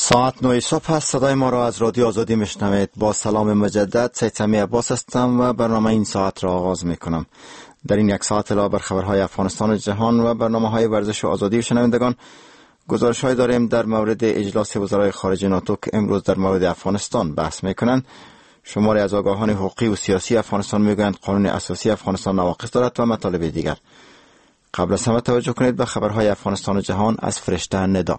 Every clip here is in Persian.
ساعت 9 صبح است. صدای ما را از رادیو آزادی میشنوید. با سلام مجدد، سید سمی عباس هستم و برنامه این ساعت را آغاز میکنم. در این یک ساعت علاوه بر خبرهای افغانستان و جهان و برنامه‌های ورزش و آزادی شنوندگان، گزارش‌های داریم در مورد اجلاس وزرای خارجه ناتو که امروز در مورد افغانستان بحث میکنند. شماری از آگاهان حقوقی و سیاسی افغانستان میگویند قانون اساسی افغانستان نواقص دارد و مطالب دیگر. قبل از همه توجه کنید به خبرهای افغانستان و جهان از فرشته ندا.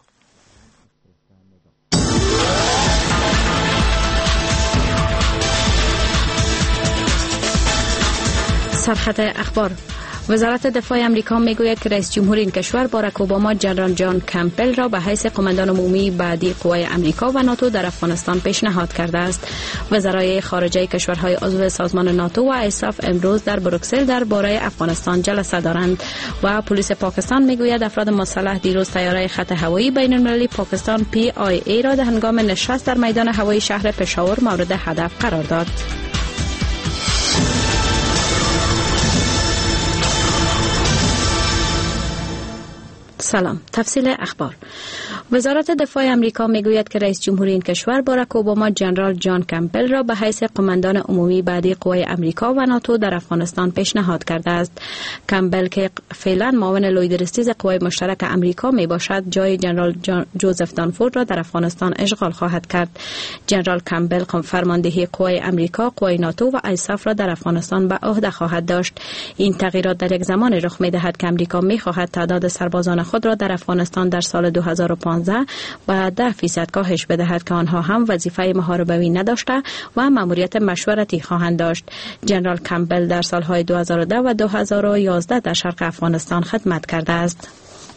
سرخط اخبار. وزارت دفاع امریکا میگوید که رئیس جمهور این کشور باراک اوباما جنرال جان کمپبل را به حیث قماندان عمومی بعدی قوای امریکا و ناتو در افغانستان پیشنهاد کرده است. وزرای خارجه کشورهای عضو سازمان ناتو و ایساف امروز در بروکسل درباره افغانستان جلسه دارند و پلیس پاکستان میگوید افراد مسلح دیروز طیاره خط هوایی بین المللی پاکستان PIA را در هنگام نشست در میدان هوایی شهر پشاور مورد هدف قرار داد. سلام. تفصیل اخبار. وزارت دفاع امریکا میگوید که رئیس جمهور این کشور باراک اوباما جنرال جان کمپبل را به حیث قماندان عمومی بعدی قوای امریکا و ناتو در افغانستان پیشنهاد کرده است. کمپبل که فعلا معاون لویدرستیز قوای مشترک امریکا می باشد، جای جنرال جوزف دانفورد را در افغانستان اشغال خواهد کرد. جنرال کمپبل فرماندهی قوای امریکا، قوای ناتو و ایساف را در افغانستان به عهده خواهد داشت. این تغییرات در یک زمان رخ می دهد که امریکا می خواهد تعداد سربازان خود را در افغانستان در سال 2015 و 10% کاهش بدهد که آنها هم وظیفه محاربوی نداشته و مأموریت مشورتی خواهند داشت. جنرال کمپبل در سالهای 2010 و 2011 در شرق افغانستان خدمت کرده است.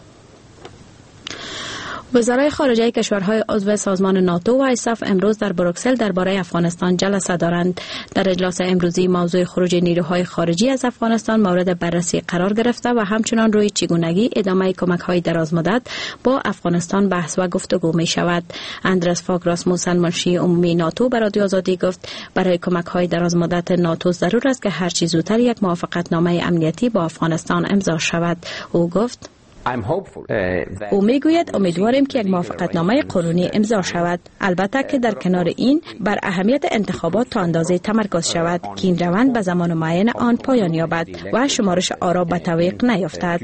وزرای خارجه کشورهای عضو سازمان ناتو و ایساف امروز در بروکسل درباره افغانستان جلسه دارند. در اجلاس امروزی موضوع خروج نیروهای خارجی از افغانستان مورد بررسی قرار گرفته و همچنان روی چگونگی ادامه کمک‌های درازمدت با افغانستان بحث و گفتگو می شود. اندرس فاگ راسموسن، منشی عمومی ناتو، به رادیو آزادی گفت برای کمک‌های درازمدت ناتو ضرور است که هر چه زودتر یک موافقتنامه امنیتی با افغانستان امضا شود. او گفت او میگوید امیدواریم که یک موافقتنامه قانونی امضا شود، البته که در کنار این بر اهمیت انتخابات تا اندازه تمرکز شود که این روند به زمان معین آن پایان یابد و شمارش آرا به تعویق نیفتد.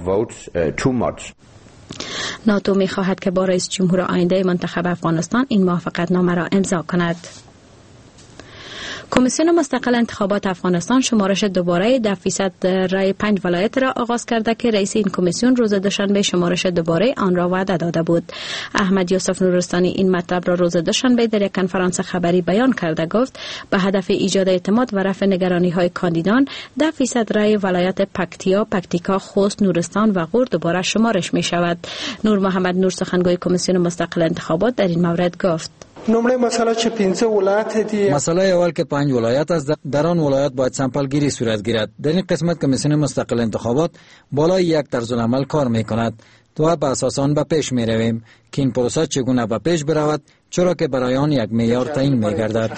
ناتو میخواهد که با رئیس جمهور آینده منتخب افغانستان این موافقتنامه را امضا کند. کمیسیون مستقل انتخابات افغانستان شمارش دوباره 10% رای 5 ولایت را آغاز کرده که رئیس این کمیسیون روز دوشنبه شمارش دوباره آن را وعده داده بود. احمد یوسف نورستانی این مطلب را روز دوشنبه در یک کنفرانس خبری بیان کرده. گفت به هدف ایجاد اعتماد و رفع نگرانی‌های کاندیدان 10% رای ولایت پکتیا، پکتیکا، خوست، نورستان و غور دوباره شمارش می شود. نور محمد نور، سخنگوی کمیسیون مستقل انتخابات، در این مورد گفت: مسئله اول که 5 ولایت است، در آن ولایت باید سمپل گیری صورت گیرد. در این قسمت کمیسیون مستقل انتخابات بالای یک طرزالعمل کار می کند و به اساس آن به پیش می رویم که این پروسه چگونه به پیش برود، چرا که برای آن یک معیار تعیین می گردد.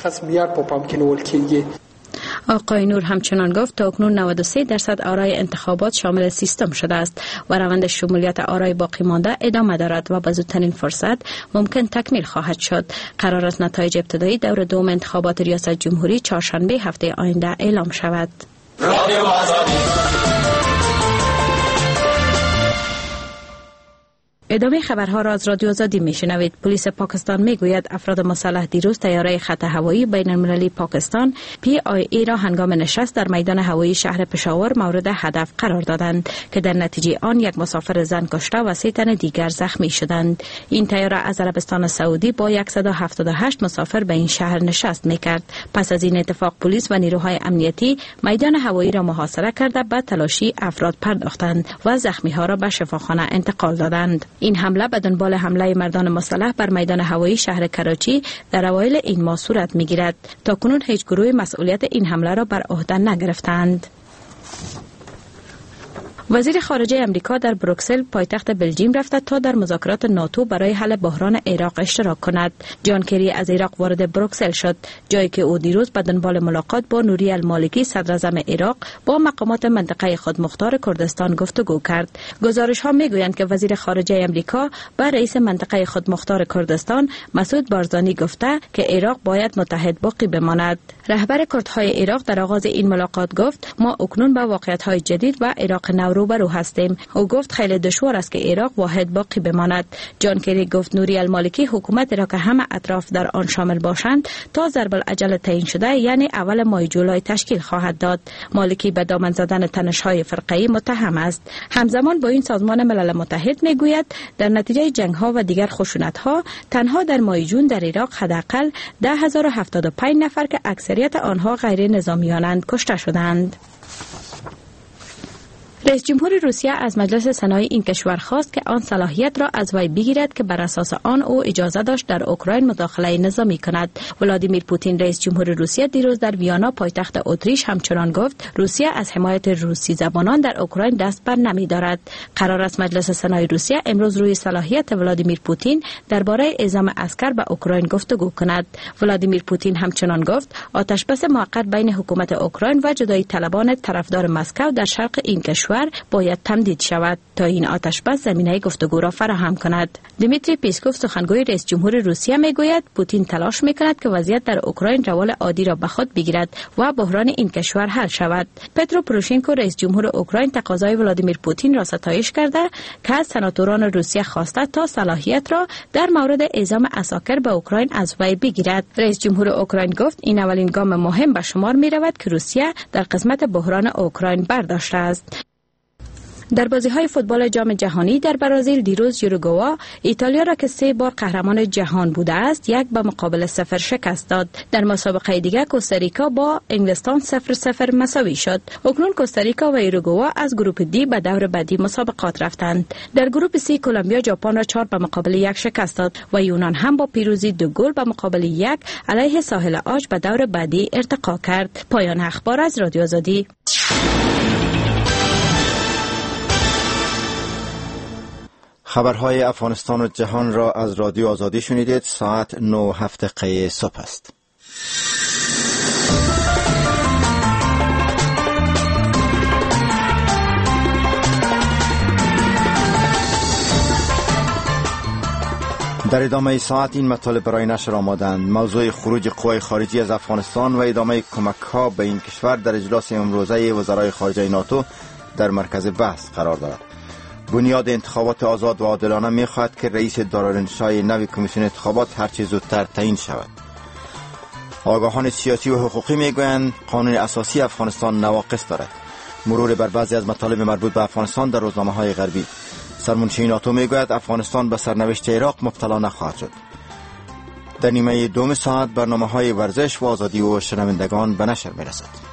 آقای نور همچنان گفت تاکنون 93% آرای انتخابات شامل سیستم شده است و روند شمولیت آرای باقی مانده ادامه دارد و به زودترین فرصت ممکن تکمیل خواهد شد. قرار است نتایج ابتدایی دور دوم انتخابات ریاست جمهوری چهارشنبه هفته آینده اعلام شود. ادامه خبرها را از رادیو آزادی میشنوید. پلیس پاکستان میگوید افراد مسلح دیروز طیاره خط هوایی بین المللی پاکستان PIA را هنگام نشست در میدان هوایی شهر پشاور مورد هدف قرار دادند که در نتیجه آن یک مسافر زن کشته و 3 تن دیگر زخمی شدند. این طیاره از عربستان سعودی با 178 مسافر به این شهر نشست میکرد. پس از این اتفاق پلیس و نیروهای امنیتی میدان هوایی را محاصره کرده به تلاشی افراد پرداختند و زخمی ها را به شفاخانه انتقال دادند. این حمله به دنبال حمله مردان مسلح بر میدان هوایی شهر کراچی در اوایل این ماه صورت میگیرد. تاکنون هیچ گروه مسئولیت این حمله را بر عهده نگرفتند. وزیر خارجه امریکا در بروکسل پایتخت بلژیم رفته تا در مذاکرات ناتو برای حل بحران عراق اشتراک کند. جان کری از عراق وارد بروکسل شد، جایی که او دیروز به دنبال ملاقات با نوری المالکی صدر اعظم عراق با مقامات منطقه خودمختار کردستان گفتگو کرد. گزارش ها میگویند که وزیر خارجه امریکا به رئیس منطقه خودمختار کردستان مسعود بارزانی گفته که عراق باید متحد باقی بماند. رهبر کردهای عراق در آغاز این ملاقات گفت ما اکنون با واقعیت‌های جدید و عراق نو روبرو هستیم. او گفت خیلی دشوار است که عراق واحد باقی بماند. جان کری گفت نوری المالکی حکومت را که همه اطراف در آن شامل باشند تا ضرب العجل تعیین شده یعنی اول ماه جولای تشکیل خواهد داد. مالکی به دامن زدن تنش‌های فرقه‌ای متهم است. همزمان با این سازمان ملل متحد میگوید در نتیجه جنگ‌ها و دیگر خشونت‌ها تنها در ماه جون در عراق حداقل 10,075 نفر که اکثریت آنها غیر نظامیانند کشته شدند. رئیس جمهور روسیه از مجلس سنای این کشور خواست که آن صلاحیت را از وی بگیرد که بر اساس آن او اجازه داشت در اوکراین مداخله نظامی کند. ولادیمیر پوتین رئیس جمهور روسیه دیروز در ویانا پایتخت اتریش همچنان گفت روسیه از حمایت روسی زبانان در اوکراین دست بر نمی دارد. قرار است مجلس سنای روسیه امروز روی صلاحیت ولادیمیر پوتین درباره اعزام عسکر به اوکراین گفتگو کند. ولادیمیر پوتین همچنان گفت آتشبس موقت بین حکومت اوکراین و جدایی طلبان طرفدار مسکو در شرق این کشور باید تمدید شود تا این آتشبس زمینه گفتگو را فراهم کند. دیمیتری پیسکوف سخنگوی رئیس جمهور روسیه میگوید پوتین تلاش میکند که وضعیت در اوکراین روال عادی را به خود بگیرد و بحران این کشور حل شود. پترو پروشنکو رئیس جمهور اوکراین تقاضای ولادیمیر پوتین را ستایش کرده که از سناتوران روسیه خواسته تا صلاحیت را در مورد اعزام عساکر به اوکراین از وی بگیرد. رئیس جمهور اوکراین گفت این اولین گام مهم به شمار میرود که روسیه در قسمت بحران اوکراین برداشته است. در بازی‌های فوتبال جام جهانی در برزیل دیروز یوروگوئه ایتالیا را که 3 بار قهرمان جهان بوده است 1-0 شکست داد. در مسابقه دیگر کوستاریکا با انگلستان 0-0 مساوی شد. اکنون کوستاریکا و یوروگوئه از گروه دی به دور بعدی مسابقات رفتند. در گروه سی کلمبیا ژاپن را 4-1 شکست داد و یونان هم با پیروزی 2-1 علیه ساحل عاج به دور بعدی ارتقا کرد. پایان اخبار از رادیو آزادی. خبرهای افغانستان و جهان را از رادیو آزادی شنیدید. ساعت 9:07 صبح است. در ادامه ساعت این مطالب برای نشر آمادند. موضوع خروج قوای خارجی از افغانستان و ادامه کمک‌ها به این کشور در اجلاس امروزه وزرای خارجه ناتو در مرکز بحث قرار دارد. بنیاد انتخابات آزاد و عادلانه می‌خواهد که رئیس دارالانشای نوی کمیسیون انتخابات هرچه زودتر تعیین شود. آگاهان سیاسی و حقوقی میگویند قانون اساسی افغانستان نواقص دارد. مرور بر بعضی از مطالب مربوط به افغانستان در روزنامه‌های غربی. سرمنشی ناتو میگوید افغانستان به سرنوشت عراق مبتلا نخواهد شد. در نیمه دوم ساعت برنامه‌های ورزش و آزادی و شنوندگان به نشر می‌رسد.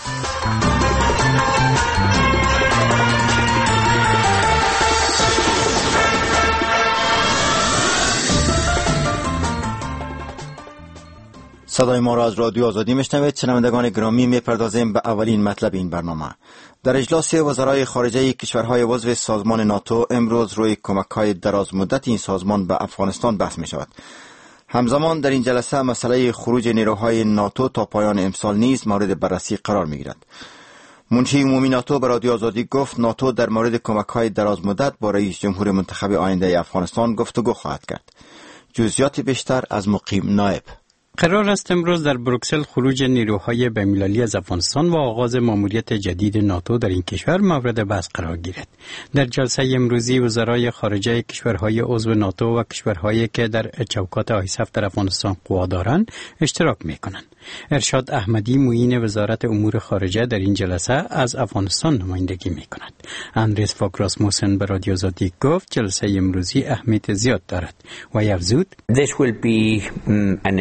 صدای ما را از رادیو آزادی میشنوید. شنوندگان گرامی، میپردازیم به اولین مطلب این برنامه. در اجلاس وزرای خارجه کشورهای عضو سازمان ناتو امروز روی کمک‌های دراز مدت این سازمان به افغانستان بحث می شود. همزمان در این جلسه مسئله خروج نیروهای ناتو تا پایان امسال نیز مورد بررسی قرار می گیرد. منشی عمومی ناتو به رادیو آزادی گفت ناتو در مورد کمک‌های دراز مدت با رئیس جمهور منتخب آینده افغانستان گفتگو خواهد کرد. جزئیات بیشتر از مقیم نائب. قرار است امروز در بروکسل خروج نیروهای بین‌المللی از افغانستان و آغاز ماموریت جدید ناتو در این کشور مورد بحث قرار گیرد. در جلسه امروزی وزرای خارجه کشورهای عضو ناتو و کشورهایی که در چوکات آیسف در افغانستان قوا دارند اشتراک می‌کنند. ارشاد احمدی معین وزارت امور خارجه در این جلسه از افغانستان نمایندگی می‌کند. اندریس فاک راسموسن به رادیو آزادی گفت جلسه امروزی اهمیت زیاد دارد و افزود This will be an important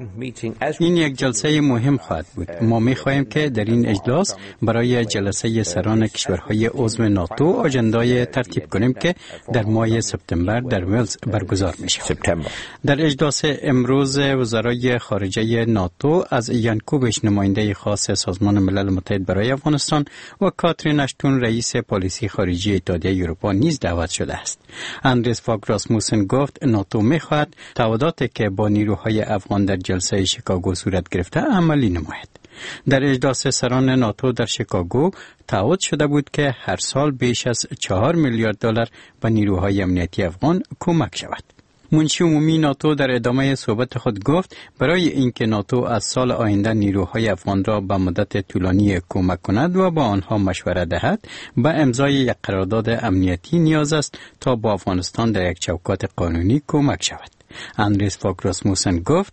این یک جلسه مهم خواهد بود. ما می‌خواهیم که در این اجلاس برای جلسه سران کشورهای عضو ناتو آژندای ترتیب کنیم که در ماه سپتامبر در ولز برگزار می‌شود. در اجلاس امروز وزرای خارجه ناتو از یان کوبش نماینده خاص سازمان ملل متحد برای افغانستان و کاترین اشتون رئیس پالیسی خارجی اتحادیه اروپا نیز دعوت شده است. اندرس فاگ راسموسن گفت ناتو می‌خواهد تعهداتی که با نیروهای افغان در جلسه شیکاگو صورت گرفته عملی نماید. در اجلاس سران ناتو در شیکاگو تعهد شده بود که هر سال بیش از 4 میلیارد دلار به نیروهای امنیتی افغان کمک شود. منشی عمومی ناتو در ادامه صحبت خود گفت برای اینکه ناتو از سال آینده نیروهای افغان را به مدت طولانی کمک کند و با آنها مشوره دهد، به امضای یک قرارداد امنیتی نیاز است تا با افغانستان در یک چوکات قانونی کمک شود. اندریس فاگ راسموسن گفت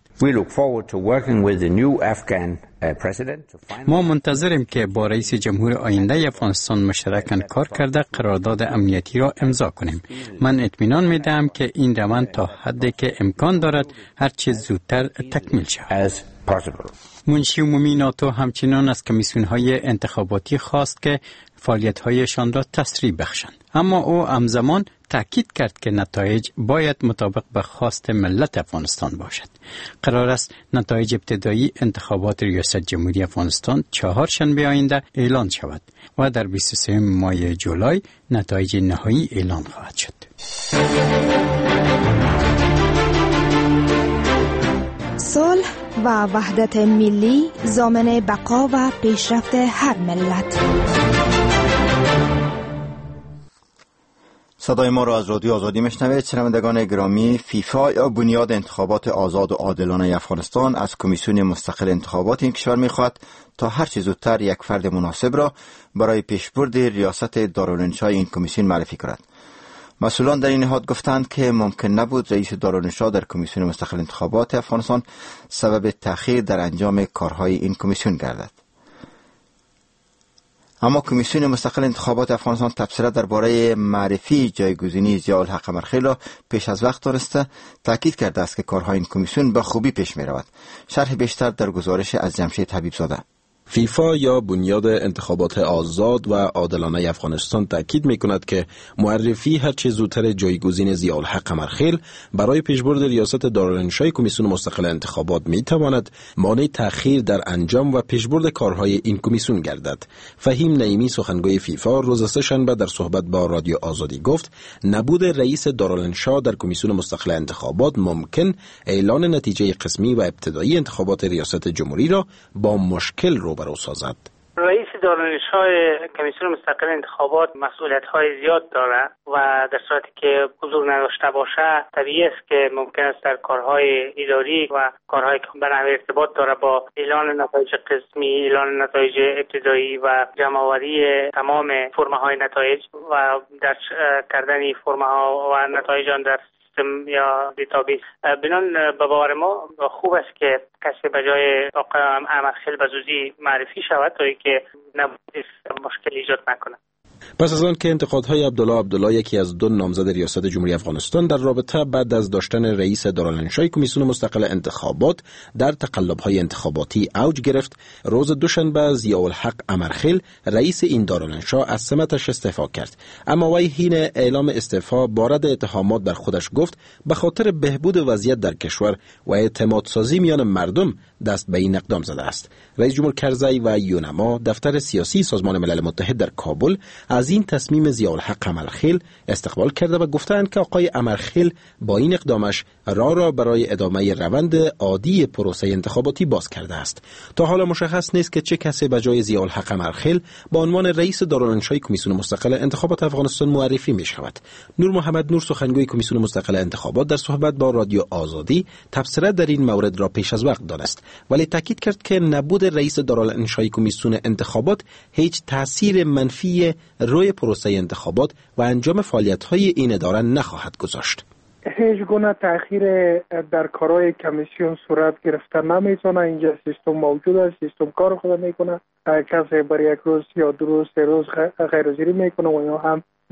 ما منتظریم که با رئیس جمهور آینده افغانستان مشترکاً کار کرده قرارداد امنیتی را امضا کنیم. من اطمینان میدهم که این روند تا حدی که امکان دارد هر چیز زودتر تکمیل شود. منشی عمومی ناتو همچنان از کمیسیون‌های انتخاباتی خواست که فعالیت‌هایشان را تسریع بخشند، اما او همزمان تأکید کرد که نتایج باید مطابق به خواست ملت افغانستان باشد. قرار است نتایج ابتدایی انتخابات ریاست جمهوری افغانستان 4 شنبه آینده اعلان شود و در 23 ماه جولای نتایج نهایی اعلان خواهد شد. صلح و وحدت ملی ضامن بقا و پیشرفت هر ملت. صدای ما را از رادیو آزادی میشنوید. شنوندگان گرامی، فیفا یا بنیاد انتخابات آزاد و عادلانه افغانستان از کمیسیون مستقل انتخابات این کشور میخواد تا هر چه زودتر یک فرد مناسب را برای پیشبرد ریاست دارالانشا این کمیسیون معرفی کند. مسئولان در این نهاد گفتند که ممکن نبود رئیس دارالانشا در کمیسیون مستقل انتخابات افغانستان سبب تأخیر در انجام کارهای این کمیسیون گردد. اما کمیسیون مستقل انتخابات افغانستان تبصره درباره معرفی جایگزینی ضیاءالحق قمرخیل را پیش از وقت دانسته تاکید کرده است که کارهای این کمیسیون به خوبی پیش می رود. شرح بیشتر در گزارش از جمشید حبیبزاده. فیفا یا بنیاد انتخابات آزاد و عادلانه افغانستان تاکید می‌کند که معرفی هر چه زودتر جایگزین ضیاءالحق قمرخیل برای پیشبرد ریاست دارالانشای کمیسیون مستقل انتخابات می‌تواند مانع تأخیر در انجام و پیشبرد کارهای این کمیسیون گردد. فهیم نعیمی سخنگوی فیفا روز سه‌شنبه در صحبت با رادیو آزادی گفت نبود رئیس دارالانشا در کمیسیون مستقل انتخابات ممکن اعلان نتیجه قسمی و ابتدایی انتخابات ریاست جمهوری را با مشکل روبرو سازد. رئیس دارالانشای کمیسیون مستقل انتخابات مسئولیت‌های زیاد دارد و در صورتی که حضور نداشته باشه طبیعی است که ممکن است در کارهای اداری و کارهایی که به نحو ارتباط داره با اعلان نتایج قسمی، اعلان نتایج ابتدایی و جمع‌آوری تمام فرم‌های نتایج و درج کردن فرم‌ها و نتایج آن در یا دیتابیس. بنان به باور ما خوب است که کسی به جای آقای قمرخیل به زودی معرفی شود تا اینکه مشکل ایجاد نکنه. پس از آن که انتقادهای عبدالله یکی از 2 نامزد ریاست جمهوری افغانستان در رابطه بعد از داشتن رئیس دارالانشای کمیسیون مستقل انتخابات در تقلب‌های انتخاباتی اوج گرفت، روز دوشنبه ضیاءالحق قمرخیل رئیس این دارالانشا از سمتش استعفا کرد. اما وی حین اعلام استعفا بارد اتهامات بر خودش گفت به خاطر بهبود وضعیت در کشور و اعتمادسازی میان مردم دست به این اقدام زده است. رئیس جمهور کرزی و یونما دفتر سیاسی سازمان ملل متحد در کابل از این تصمیم ضیاءالحق قمرخیل استقبال کرده و گفتند که آقای قمرخیل با این اقدامش راه را برای ادامه روند عادی پروسه انتخاباتی باز کرده است. تا حالا مشخص نیست که چه کسی به جای ضیاءالحق قمرخیل با عنوان رئیس دارالانشای کمیسیون مستقل انتخابات افغانستان معرفی می شود. نور محمد نور سخنگوی کمیسیون مستقل انتخابات در صحبت با رادیو آزادی تبصره در این مورد را پیش از وقت دانست، ولی تاکید کرد که نبود رئیس دارالانشای کمیسیون انتخابات هیچ تأثیر منفی روی پروسه انتخابات و انجام فعالیت‌های این اداره نخواهد گذاشت. هیچ گونه تأخیر در کارهای کمیسیون صورت گرفته نمیتونه. اینجا سیستم موجود است، سیستم کار خود میکنه. کسی بر یک روز یا 2 روز 3 روز غیرحاضری میکنه و یا هم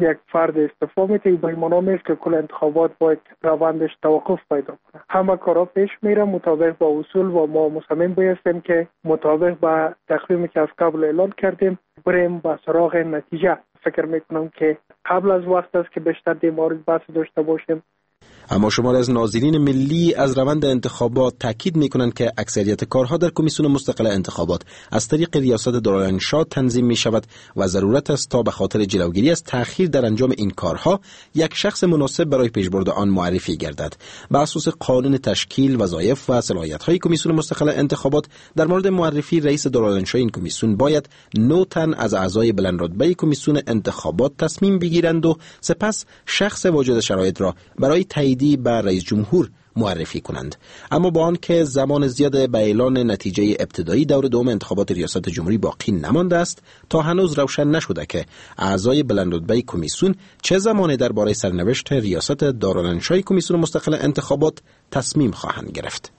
یک فرد استعفا میده، به این معنی است که کل انتخابات باید روندش توقف پیدا کنه. همه کارا پیش میره مطابق با اصول و ما مصمم بایستیم که مطابق با تقویمی که از قبل اعلان کردیم بریم به سراغ نتیجه. فکر میکنم که قبل از وقت است که بیشتر در مورد بحث داشته باشیم. اما شماری از ناظرین ملی از روند انتخابات تاکید میکنند که اکثریت کارها در کمیسیون مستقل انتخابات از طریق ریاست دارالانشا تنظیم می شود و ضرورت است تا به خاطر جلوگیری از تأخیر در انجام این کارها یک شخص مناسب برای پیشبرد آن معرفی گردد. بر اساس قانون تشکیل وظایف و صلاحیت‌های کمیسیون مستقل انتخابات در مورد معرفی رئیس دارالانشا این کمیسیون باید 9 تن از اعضای بلندرتبه کمیسیون انتخابات تصمیم بگیرند و سپس شخص واجد شرایط را برای تایید به رئیس جمهور معرفی کنند. اما با آنکه زمان زیاد به اعلان نتیجه ابتدایی دور دوم انتخابات ریاست جمهوری باقی نمانده است، تا هنوز روشن نشده که اعضای بلندرتبه کمیسیون چه زمانی درباره سرنوشت ریاست دارالانشای کمیسیون مستقل انتخابات تصمیم خواهند گرفت.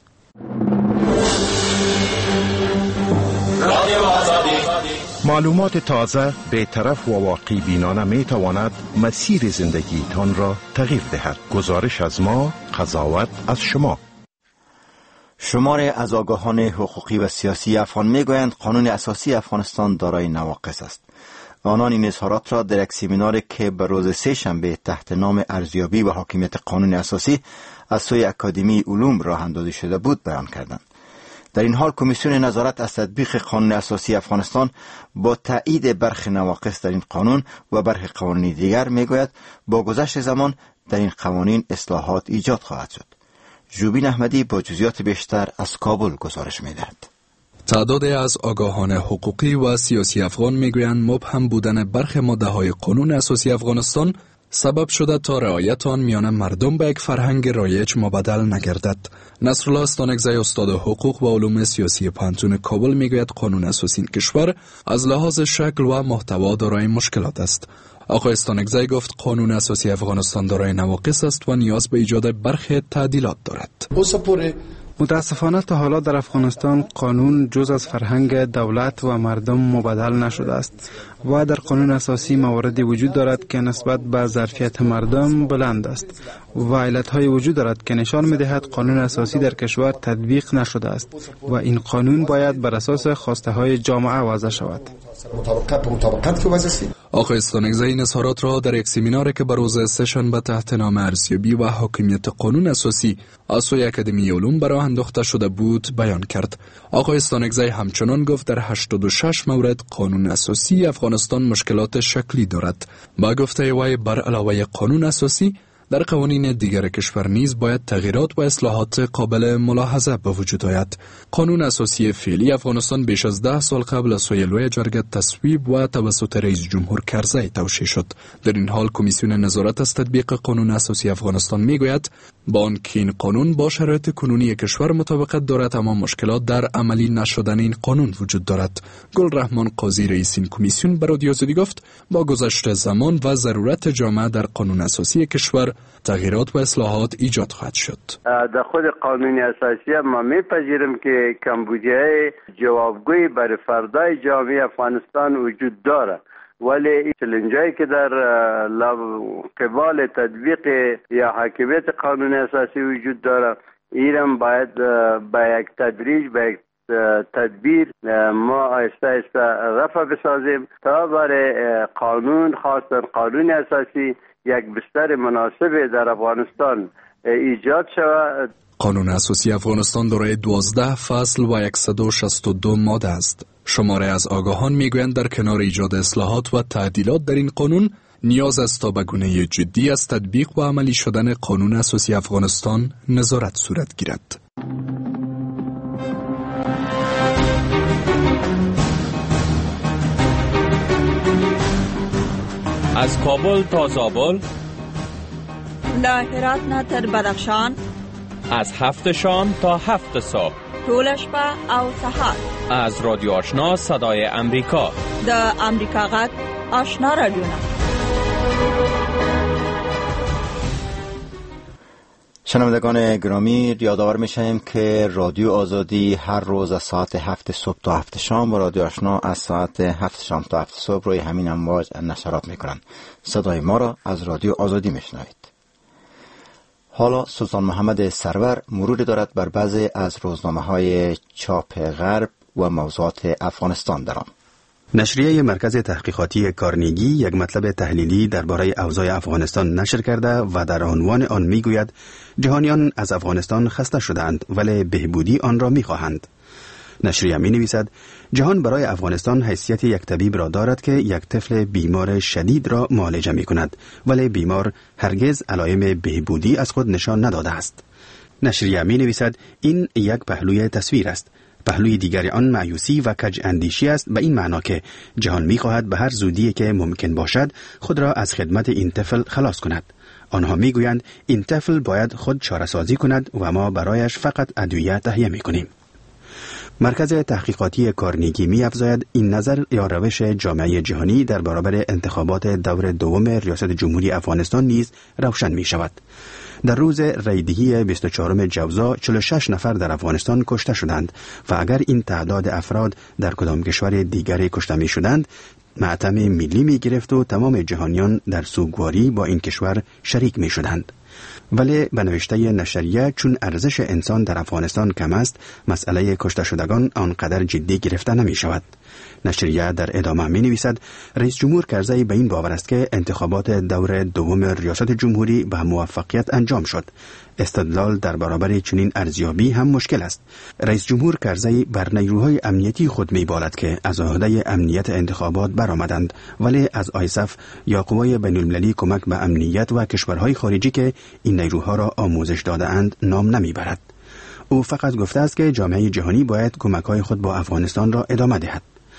معلومات تازه، بی‌طرف و واقعی بینانه می تواند مسیر زندگیتان را تغییر دهد. گزارش از ما، قضاوت از شما. شماری از آگاهان حقوقی و سیاسی افغان می گویند قانون اساسی افغانستان دارای نواقص است. آنان این اظهارات را در یک سمیناری که به روز سه شنبه تحت نام ارزیابی و حاکمیت قانون اساسی از سوی اکادمی علوم راه اندازی شده بود بیان کردند. در این حال کمیسیون نظارت از تطبیق قانون اساسی افغانستان با تایید برخی نواقص در این قانون و برخی قوانین دیگر میگوید با گذشت زمان در این قوانین اصلاحات ایجاد خواهد شد. جوبین احمدی با جزئیات بیشتر از کابل گزارش میدهد. تعدادی از آگاهان حقوقی و سیاسی افغان میگویند مبهم بودن برخی ماده‌های قانون اساسی افغانستان سبب شده تا رعایت آن میان مردم به یک فرهنگ رایج مبدل نگردد. نصرالله استانکزی استاد حقوق و علوم سیاسی پانتون کابل میگوید قانون اساسی این کشور از لحاظ شکل و محتوا دارای مشکلات است. آقای استانکزی گفت قانون اساسی افغانستان دارای نواقص است و نیاز به ایجاد برخی تعدیلات دارد. متاسفانه تا حالا در افغانستان قانون جز از فرهنگ دولت و مردم مبدل نشده است و در قانون اساسی مواردی وجود دارد که نسبت به ظرفیت مردم بلند است و علتهای وجود دارد که نشان می‌دهد قانون اساسی در کشور تطبیق نشده است و این قانون باید بر اساس خواسته های جامعه وضع شود. آقای استانکزی این اظهارات را در یک سمیناری که بر روز سه‌شنبه تحت نام ارزیابی و حاکمیت قانون اساسی از سوی اکادمی علوم به راه انداخته شده بود بیان کرد. آقای استانکزی همچنان گفت در 86 مورد قانون اساسی افغانستان مشکلات شکلی دارد. با گفته وی بر علاوه قانون اساسی در قوانین دیگر کشور نیز باید تغییرات و اصلاحات قابل ملاحظه به وجود آید. قانون اساسی فعلی افغانستان بیش از 10 سال قبل از سوی لوی جرگه تصویب و توسط رئیس جمهور کرزی توشیح شد. در این حال کمیسیون نظارت از تطبیق قانون اساسی افغانستان میگوید با آنکه این قانون با شرایط کنونی کشور مطابقت دارد اما مشکلات در عملی نشدن این قانون وجود دارد. گلرحمان قاضی رئیس این کمیسیون به رادیو آزادی گفت با گذشت زمان و ضرورت جامعه در قانون اساسی کشور تغییرات و اصلاحات ایجاد خواهد شد. در خود قانون اساسی ما میپذیریم که کمبودی‌های جوابگوی برای فردای جامعه افغانستان وجود دارد، ولی این چالنجایی که در قبال تطبیق یا حاکمیت قانون اساسی وجود دارد ایران باید با یک تدریج با یک تدبیر ما آهسته آهسته رفع بسازیم تا برای قانون خاصا قانون اساسی یک بستر مناسب در افغانستان ایجاد شود. قانون اساسی افغانستان دارای 12 فصل و 162 ماده است. شماره از آگاهان میگویند در کنار ایجاد اصلاحات و تعدیلات در این قانون نیاز است تا به گونه جدی از تطبیق و عملی شدن قانون اساسی افغانستان نظارت صورت گیرد. از کابل تا زابل، له هرات نه تر بدخشان، از 7 شام تا 7 صبح، ټول شپه او سهار، از رادیو آشنا صدای امریکا، د امریکا غږ آشنا رادیو. شنوندگان گرامی، یادآور میشیم که رادیو آزادی هر روز از ساعت 7 صبح تا 7 شام و رادیو آشنا از ساعت 7 شام تا 7 صبح روی همین امواج نشرات میکنند. صدای ما را از رادیو آزادی میشنوید. حالا سلطان محمد سرور مروری دارد بر بعضی از روزنامه‌های چاپ غرب و موضوعات افغانستان در آن. نشریه مرکز تحقیقاتی کارنگی یک مطلب تحلیلی درباره اوضاع افغانستان نشر کرده و در عنوان آن میگوید جهانیان از افغانستان خسته شدند ولی بهبودی آن را میخواهند. نشریه می نویسد جهان برای افغانستان حیثیت یک طبیب را دارد که یک طفل بیمار شدید را معالجه می کند ولی بیمار هرگز علائم بهبودی از خود نشان نداده است. نشریه می نویسد این یک پهلوی تصویر است. پهلوی دیگر آن مایوسی و کج اندیشی است، به این معنا که جهان می‌خواهد به هر زودی که ممکن باشد خود را از خدمت این طفل خلاص کند. آنها میگویند این طفل باید خود چاره‌سازی کند و ما برایش فقط ادویه تهیه می‌کنیم. مرکز تحقیقاتی کارنگی می‌افزاید این نظر یا روش جامعه جهانی در برابر انتخابات دور دوم ریاست جمهوری افغانستان نیز روشن می‌شود. در روز ریدهی 24 جوزا 46 نفر در افغانستان کشته شدند و اگر این تعداد افراد در کدام کشور دیگری کشته می شدند معتم ملی می گرفت و تمام جهانیان در سوگواری با این کشور شریک می شدند. ولی به نوشته نشریه چون ارزش انسان در افغانستان کم است مسئله کشته شدگان آنقدر جدی گرفته نمی شود. نشریه در ادامه می نویسد رئیس جمهور کرزی به این باور است که انتخابات دور دوم ریاست جمهوری به موفقیت انجام شد. استدلال در برابر چنین ارزیابی هم مشکل است. رئیس جمهور کرزی بر نیروهای امنیتی خود می بالد که از عهده امنیت انتخابات برآمدند ولی از آیسف یا قوای بین المللی کمک به امنیت و کشورهای خارجی که این نیروها را آموزش داده اند نام نمی برد. او فقط گفته است که جامعه جهانی باید کمک‌های خود با افغانستان را ادامه دهد.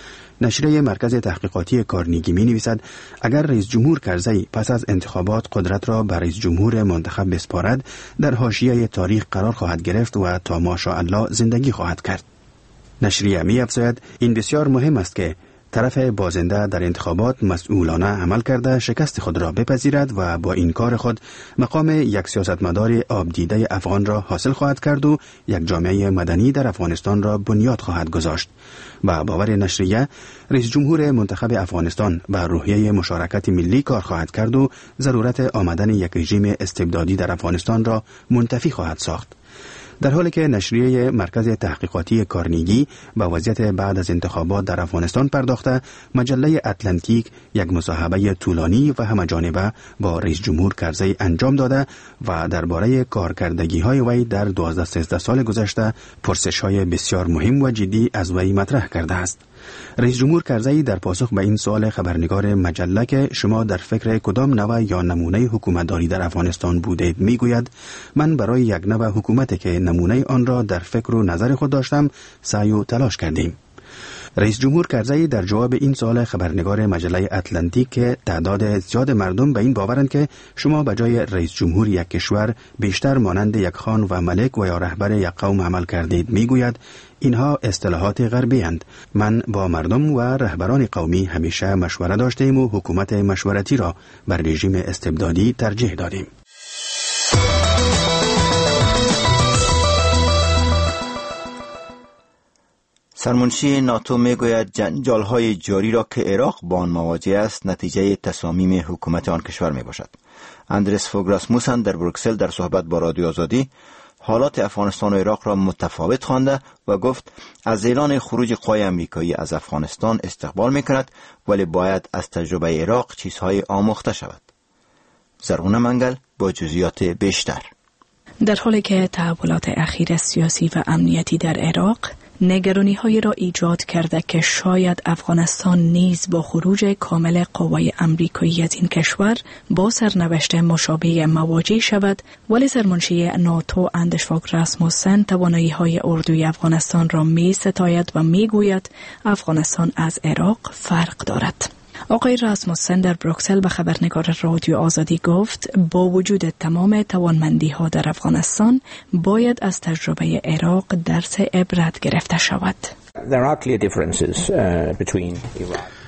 نشریه مرکز تحقیقاتی کارنگی می نویسد اگر رئیس جمهور کرزی پس از انتخابات قدرت را بر رئیس جمهور منتخب بسپارد در حاشیه تاریخ قرار خواهد گرفت و تا ماشاءالله زندگی خواهد کرد. نشریه می افزاید این بسیار مهم است که طرف بازنده در انتخابات مسئولانه عمل کرده شکست خود را بپذیرد و با این کار خود مقام یک سیاستمدار آبدیده افغان را حاصل خواهد کرد و یک جامعه مدنی در افغانستان را بنیاد خواهد گذاشت. با باور نشریه رئیس جمهور منتخب افغانستان با روحیه مشارکت ملی کار خواهد کرد و ضرورت آمدن یک رژیم استبدادی در افغانستان را منتفی خواهد ساخت. در حالی که نشریه مرکز تحقیقاتی کارنگی به وضعیت بعد از انتخابات در افغانستان پرداخته، مجله اتلانتیک یک مصاحبه طولانی و همه‌جانبه با رئیس جمهور کرزی انجام داده و درباره کارکردگی‌های وی در 12-13 سال گذشته پرسش‌های بسیار مهم و جدی از وی مطرح کرده است. رئیس جمهور کرزی در پاسخ به این سوال خبرنگار مجله که شما در فکر کدام نوع یا نمونه حکومتداری در افغانستان بودید میگوید من برای یک نوع حکومتی که نمونه آن را در فکر و نظر خود داشتم سعی و تلاش کردیم. رئیس جمهور کرزی در جواب این سوال خبرنگار مجله اتلانتیک که تعداد زیاد مردم به این باورند که شما به جای رئیس جمهور یک کشور بیشتر مانند یک خان و ملک و یا رهبر یک قوم عمل کردید میگوید اینها اصطلاحات غربی اند. من با مردم و رهبران قومی همیشه مشوره داشتیم و حکومت مشورتی را بر رژیم استبدادی ترجیح دادیم. سرمنشی ناتو میگوید جنجال‌های جاری را که عراق با آن مواجه است نتیجه تصامیم حکومت آن کشور می باشد. اندرس فوگ راسموسن در بروکسل در صحبت با رادیو آزادی حالات افغانستان و عراق را متفاوت خوانده و گفت از اعلان خروج قوای آمریکایی از افغانستان استقبال می‌کند ولی باید از تجربه عراق چیزهای آموخته شود. زرغونه منگل با جزئیات بیشتر. در حالی که تحولات اخیر سیاسی و امنیتی در عراق نگرانی‌های را ایجاد کرده که شاید افغانستان نیز با خروج کامل قوای آمریکایی از این کشور با سرنوشت مشابه مواجه شود، ولی سرمنشی ناتو اندرس فوگ راسموسن توانایی‌های اردوی افغانستان را می‌ستاید و می‌گوید افغانستان از عراق فرق دارد. آقای راسموسن در بروکسل به خبرنگار رادیو آزادی گفت با وجود تمام توانمندی‌ها در افغانستان باید از تجربه عراق درس عبرت گرفته شود.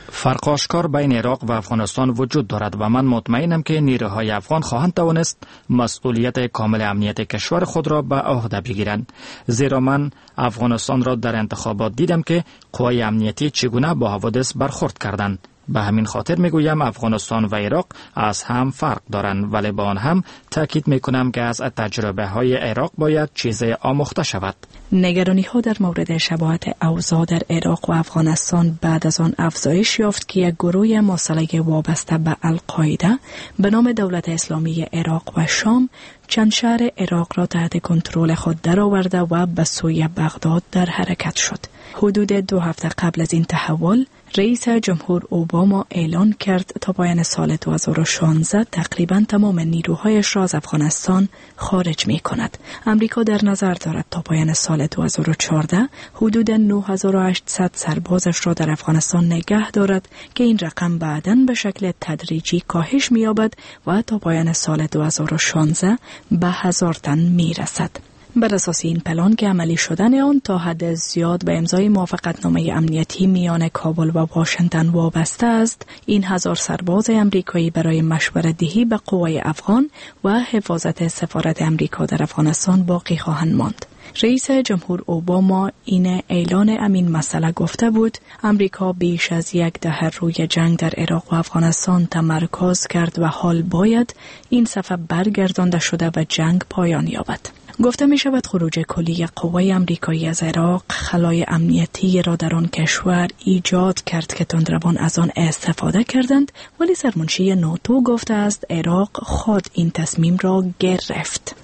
فرق آشکار بین عراق و افغانستان وجود دارد و من مطمئنم که نیروهای افغان خواهند توانست مسئولیت کامل امنیت کشور خود را به عهده بگیرند، زیرا من افغانستان را در انتخابات دیدم که قوای امنیتی چگونه با حوادث برخورد کردند. به همین خاطر میگویم افغانستان و عراق از هم فرق دارند، ولی با آن هم تاکید میکنم که از تجربه های عراق باید چیزی آموخته شود. نگرانی ها در مورد شباهت اوضاع در عراق و افغانستان بعد از آن افزایش یافت که یک گروه مسلح وابسته به القاعده به نام دولت اسلامی عراق و شام چند شهر عراق را تحت کنترل خود درآورده و به سوی بغداد در حرکت شد. حدود 2 هفته قبل از این تحول، رئیس جمهور اوباما اعلان کرد تا پایان سال 2016 تقریباً تمام نیروهایش را از افغانستان خارج می کند. امریکا در نظر دارد تا پایان سال 2014 حدود 9800 سربازش را در افغانستان نگه دارد که این رقم بعداً به شکل تدریجی کاهش می یابد و تا پایان سال 2016 به 1000 تن می رسد. بر اساس این پلان که عملی شدن آن تا حد زیاد به امضای موافقتنامه امنیتی میان کابل و واشنگتن وابسته است، این 1000 سرباز امریکایی برای مشورت دهی به قوای افغان و حفاظت سفارت امریکا در افغانستان باقی خواهند ماند. رئیس جمهور اوباما این اعلان امین مسئله گفته بود: امریکا بیش از 10 دهه روی جنگ در عراق و افغانستان تمرکز کرد و حال باید این صفحه برگردانده شده و جنگ پایان یابد. گفته می شود خروج کلی قوای امریکایی از عراق خلای امنیتی را در آن کشور ایجاد کرد که تندروان از آن استفاده کردند، ولی سرمنشی ناتو گفته است عراق خود این تصمیم را گرفت.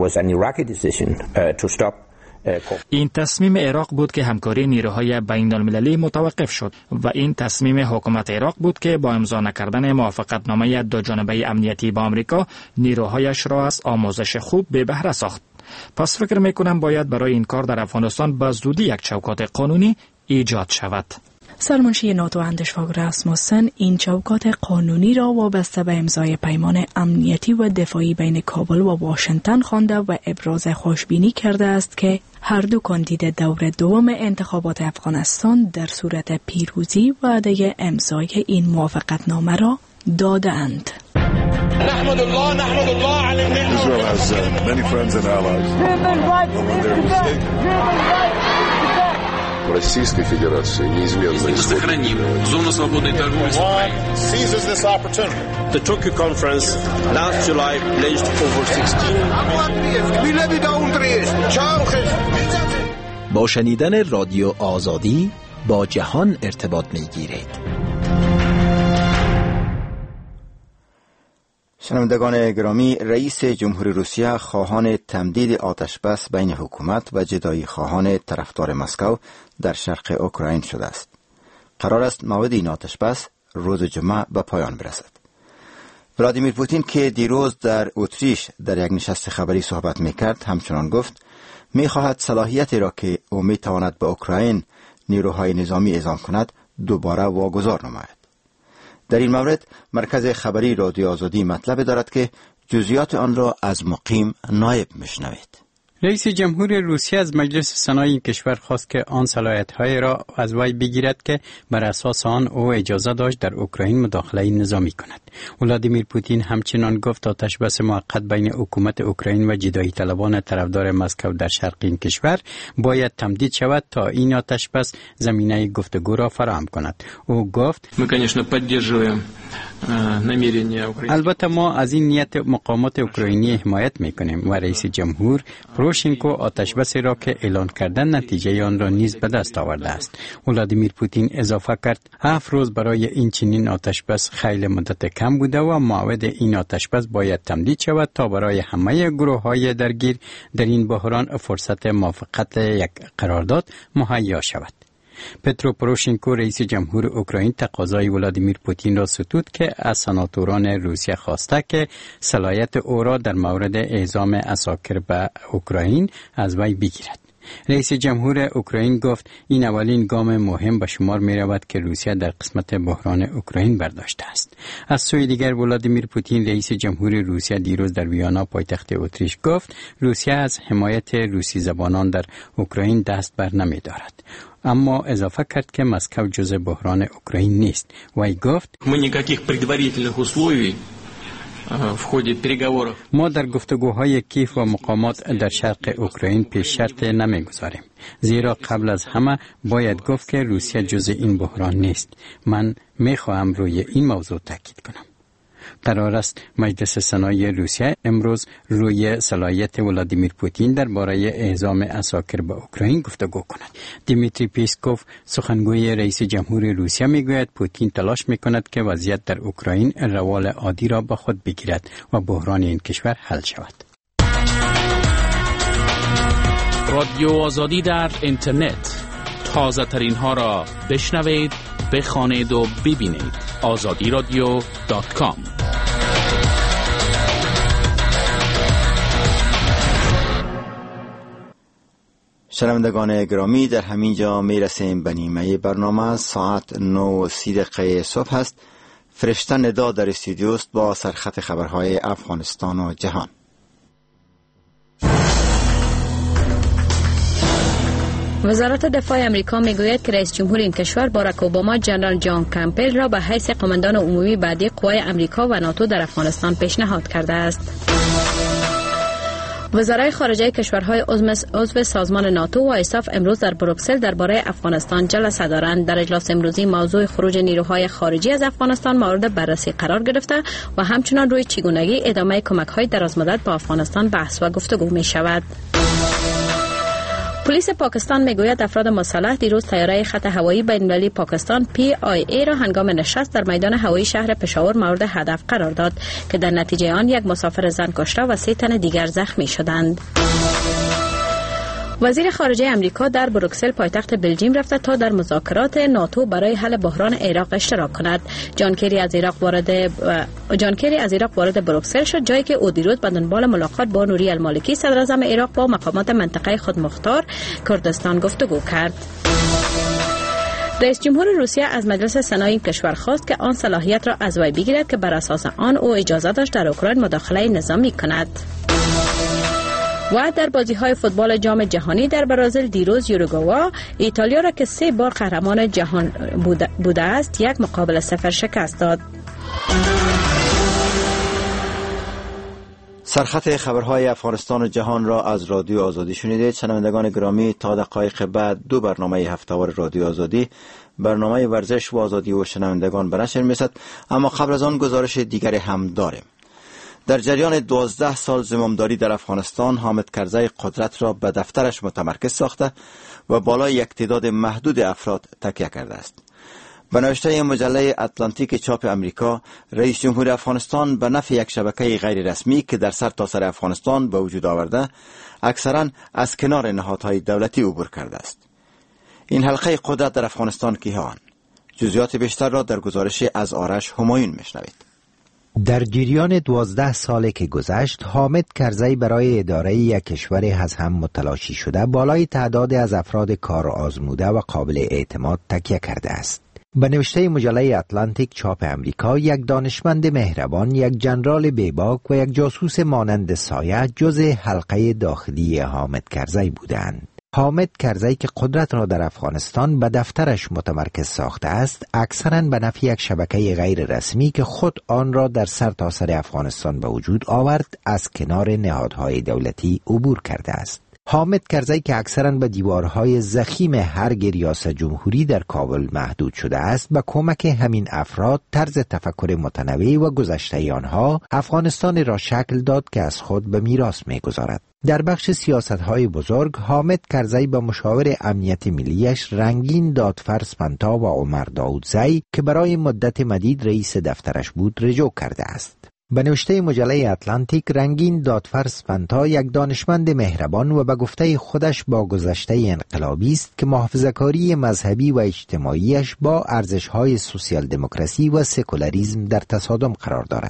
این تصمیم عراق بود که همکاری نیروهای بین المللی متوقف شد و این تصمیم حکومت عراق بود که با امضا نکردن موافقتنامه دو جانبه امنیتی با آمریکا نیروهایش را از آموزش خوب به بهره ساخت. پس فکر میکنم باید برای این کار در افغانستان به زودی یک چوکات قانونی ایجاد شود. سرمنشی ناتو اندرس فاگ راسموسن این چوکات قانونی را وابسته به امضای پیمان امنیتی و دفاعی بین کابل و واشنگتن خوانده و ابراز خوشبینی کرده است که هر دو کاندید دور دوم انتخابات افغانستان در صورت پیروزی وعده امضای این موافقتنامه را دادند. نحمد الله على النعمة. Israel has many friends and allies. Российской Федерации неизменно сохраним зону свободной торговли с Украиной. Seizes this opportunity. The Tokyo conference last July pledged over 16. با شنیدن رادیو آزادی با جهان ارتباط می‌گیرید. شنوندگان گرامی، رئیس جمهوری روسیه خواهان تمدید آتش بس بین حکومت و جدایی خواهان طرفدار مسکو در شرق اوکراین شده است. قرار است موعد این آتش بس روز جمعه به پایان برسد. ولادیمیر پوتین که دیروز در اتریش در یک نشست خبری صحبت میکرد همچنان گفت میخواهد صلاحیتی را که او میتواند به اوکراین نیروهای نظامی اعزام کند دوباره واگذار نماید. در این مورد مرکز خبری رادیو آزادی مطلب دارد که جزئیات آن را از مقیم نایب میشنوید. رئیس جمهور روسیه از مجلس سنای این کشور خواست که آن صلاحیت‌های را از وی بگیرد که بر اساس آن او اجازه داشت در اوکراین مداخله نظامی کند. ولادیمیر پوتین همچنان گفت آتش بس موقت بین حکومت اوکراین و جدایی طلبان طرفدار مسکو در شرق این کشور باید تمدید شود تا این آتش بس زمینه گفتگو را فراهم کند. او گفت البته ما از این نیت مقامات اوکراینی حمایت میکنیم و رئیس جمهور پروشنکو آتش بسی را که اعلان کردن نتیجه آن را نیز به دست آورده است. ولادیمیر پوتین اضافه کرد 7 روز برای این چنین آتش بس خیلی مدت کم بوده و موعد این آتش بس باید تمدید شود تا برای همه گروه‌های درگیر در این بحران فرصت موافقت یک قرارداد مهیا شود. پترو پروشنکو رئیس جمهور اوکراین تقاضای ولادیمیر پوتین را ستود که از سناتوران روسیه خواسته که صلاحیت او را در مورد اعزام عساکر به اوکراین از وی بگیرد. رئیس جمهور اوکراین گفت این اولین گام مهم به شمار می رود که روسیه در قسمت بحران اوکراین برداشته است. از سوی دیگر ولادیمیر پوتین رئیس جمهور روسیه دیروز در ویانا پایتخت اتریش گفت روسیه از حمایت روسی زبانان در اوکراین دست بر نمی دارد. اما اضافه کرد که مسکو جزء بحران اوکراین نیست. وی گفت ما در گفتگوهای کیف و مقامات در شرق اوکراین پیش شرط نمیگذاریم، زیرا قبل از همه باید گفت که روسیه جزء این بحران نیست. من میخواهم روی این موضوع تاکید کنم. قرار است مجلس سنای روسیه امروز روی صلاحیت ولادیمیر پوتین درباره اعزام عساکر به اوکراین گفتگو کند. دیمیتری پیسکوف سخنگوی رئیس جمهور روسیه میگوید پوتین تلاش میکند که وضعیت در اوکراین روال عادی را به خود بگیرد و بحران این کشور حل شود. رادیو آزادی در اینترنت، تازه ترین ها را بشنوید، بخوانید و ببینید. azadiradio.com. شنوندگان گرامی، در همین جا می رسیم به نیمه برنامه. ساعت 9:30 صبح است. فرشته ندا در استودیو است با سرخط خبرهای افغانستان و جهان. وزارت دفاع امریکا میگوید که رئیس جمهور این کشور باراک اوباما جنرال جان کمپل را به حیث قماندان عمومی بعدی قوای امریکا و ناتو در افغانستان پیشنهاد کرده است. وزرای خارجه کشورهای عضو سازمان ناتو و ایساف امروز در بروکسل درباره افغانستان جلسه دارند. در اجلاس امروزی موضوع خروج نیروهای خارجی از افغانستان مورد بررسی قرار گرفته و همچنان روی چگونگی ادامه کمک‌های درازمدت به افغانستان بحث و گفتگو می شود. پلیس پاکستان میگوید افراد مسلح دیروز طیاره خط هوایی بین‌المللی پاکستان PIA را هنگام نشست در میدان هوایی شهر پشاور مورد هدف قرار داد که در نتیجه آن یک مسافر زن کشته و 3 تن دیگر زخمی شدند. وزیر خارجه امریکا در بروکسل پایتخت بلژیم رفته تا در مذاکرات ناتو برای حل بحران عراق اشتراک کند. جان کری از عراق وارد بروکسل شد، جایی که او دیروز به دنبال ملاقات با نوری المالکی صدر اعظم عراق با مقامات منطقه خودمختار کردستان گفتگو کرد. رئیس جمهور روسیه از مجلس سنای این کشور خواست که آن صلاحیت را از وی بگیرد که بر اساس آن او اجازه داشت در اوکراین مداخله نظامی کند. و در بازی‌های فوتبال جام جهانی در برزیل دیروز یوروگوئه ایتالیا را که 3 بار قهرمان جهان بوده است 1-0 شکست داد. سرخط خبرهای افغانستان و جهان را از رادیو آزادی شنیدید. شنوندگان گرامی، تا دقایق بعد 2 برنامه هفته‌وار رادیو آزادی، برنامه ورزش و آزادی و شنوندگان به نشر می‌رسد. اما قبل از آن گزارش دیگری هم داریم. در جریان 12 سال زمامداری در افغانستان، حامد کرزی قدرت را به دفترش متمرکز ساخته و بالای یک تعداد محدود افراد تکیه کرده است. به نوشته مجله اتلانتیک چاپ امریکا، رئیس جمهور افغانستان به نفع یک شبکه غیر رسمی که در سرتاسر افغانستان به وجود آورده، اکثرا از کنار نهادهای دولتی عبور کرده است. این حلقه قدرت در افغانستان کیهان؟ جزئیات بیشتر را در گزارش از آرش همایون میشنوید. در جریان 12 سالی که گذشت، حامد کرزی برای اداره یک کشور از هم متلاشی شده بالای تعداد از افراد کار آزموده و قابل اعتماد تکیه کرده است. به نوشته مجله اتلانتیک چاپ امریکا، یک دانشمند مهربان، یک جنرال بیباک و یک جاسوس مانند سایه جزء حلقه داخلی حامد کرزی بودند. حامد کرزی که قدرت را در افغانستان به دفترش متمرکز ساخته است، اکثراً به نفع یک شبکه غیر رسمی که خود آن را در سرتاسر افغانستان به وجود آورد، از کنار نهادهای دولتی عبور کرده است. حامد کرزی که اکثراً به دیوارهای ضخیم هرگ ریاست جمهوری در کابل محدود شده است، با کمک همین افراد طرز تفکر متنوع و گذشته آنها افغانستان را شکل داد که از خود به میراث می‌گذارد. در بخش سیاست‌های بزرگ، حامد کرزی با مشاور امنیت ملیش رنگین دادفر سپنتا و عمر داودزی که برای مدت مدید رئیس دفترش بود رجوع کرده است. به نوشته مجله اتلانتیک، رنگین دادفر سپنتا یک دانشمند مهربان و به گفته خودش با گذشته انقلابی است که محافظه‌کاری مذهبی و اجتماعیش با ارزش‌های سوسیال دموکراسی و سکولاریسم در تصادم قرار دارد.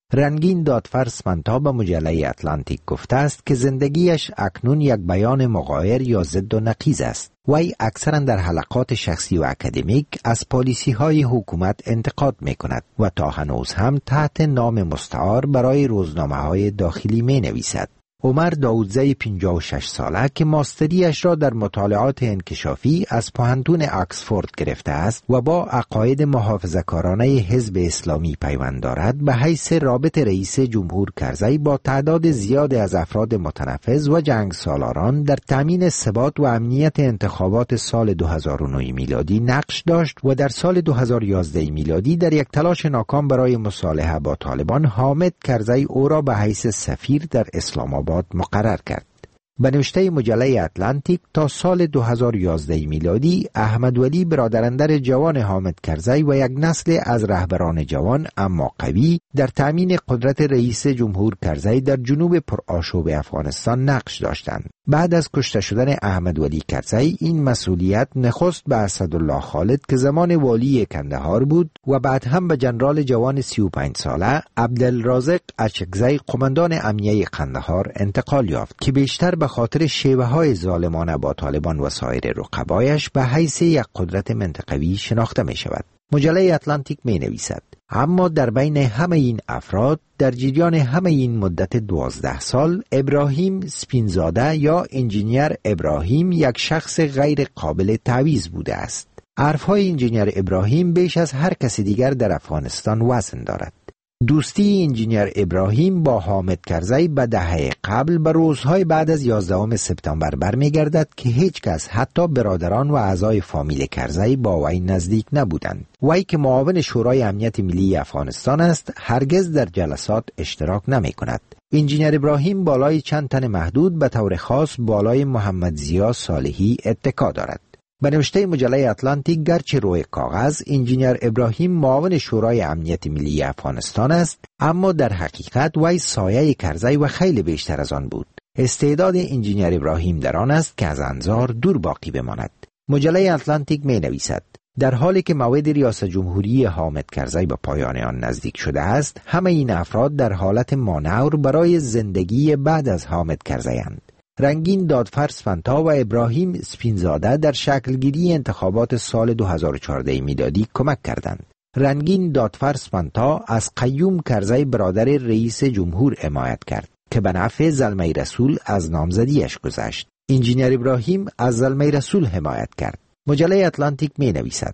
رنگین دادفرس منتا به مجله اتلانتیک گفته است که زندگیش اکنون یک بیان مغایر یا ضد و نقیض است. وی اکثرا در حلقات شخصی و اکادمیک از پالیسی های حکومت انتقاد می کند و تا هنوز هم تحت نام مستعار برای روزنامه های داخلی می نویسد. عمر داودزی 56 ساله که ماستریش را در مطالعات انکشافی از پوهنتون آکسفورد گرفته است و با عقاید محافظه‌کارانه حزب اسلامی پیوند دارد، به حیث رابط رئیس جمهور کرزی با تعداد زیاد از افراد متنفذ و جنگ سالاران در تامین ثبات و امنیت انتخابات سال 2009 میلادی نقش داشت و در سال 2011 میلادی در یک تلاش ناکام برای مصالحه با طالبان، حامد کرزی او را به حیث سفیر در اسلام آباد مقرر کرد. به نوشته مجله اتلانتیک تا سال 2011 میلادی احمد ولی برادراندر جوان حامد کرزی و یک نسل از رهبران جوان اما قوی در تامین قدرت رئیس جمهور کرزی در جنوب پرآشوب افغانستان نقش داشتند. بعد از کشته شدن احمد ولی کرزی این مسئولیت نخست به اسدالله خالد که زمان والی کندهار بود و بعد هم به جنرال جوان 35 ساله عبدالرازق اچکزی قماندان امنیه قندهار انتقال یافت که بیشتر به خاطر شیوه های ظالمانه با طالبان و سایر رقبایش به حیث یک قدرت منطقوی شناخته می شود. مجله اتلانتیک می نویسد اما در بین همه این افراد در جریان همه این مدت 12 سال ابراهیم سپینزاده یا انجینیر ابراهیم یک شخص غیر قابل تعویض بوده است. حرفهای انجینیر ابراهیم بیش از هر کس دیگر در افغانستان وزن دارد. دوستی انجینیر ابراهیم با حامد کرزی به دهه قبل به روزهای بعد از 11 سپتامبر برمیگردد که هیچ کس حتی برادران و اعضای فامیل کرزی با وی نزدیک نبودند. وی که معاون شورای امنیت ملی افغانستان است هرگز در جلسات اشتراک نمی کند. انجینیر ابراهیم بالای چند تن محدود به طور خاص بالای محمد ضیا صالحی اتکا دارد. به نوشته مجله اتلانتیک گرچه روی کاغذ انجینیر ابراهیم معاون شورای امنیت ملی افغانستان است، اما در حقیقت وی سایه کرزی و خیلی بیشتر از آن بود. استعداد انجینیر ابراهیم در آن است که از انظار دور باقی بماند. مجله اتلانتیک می نویسد در حالی که موعد ریاست جمهوری حامد کرزی به پایان آن نزدیک شده است، همه این افراد در حالت مانور برای زندگی بعد از حامد کرزی اند. رنگین دادفرس فنتا و ابراهیم سپینزاده در شکلگیری انتخابات سال 2014 میلادی کمک کردند. رنگین دادفرس فنتا از قیوم کرزی برادر رئیس جمهور حمایت کرد که به نفع زلمه رسول از نامزدیش گذشت. انجینیر ابراهیم از زلمه رسول حمایت کرد. مجله اتلانتیک می نویسد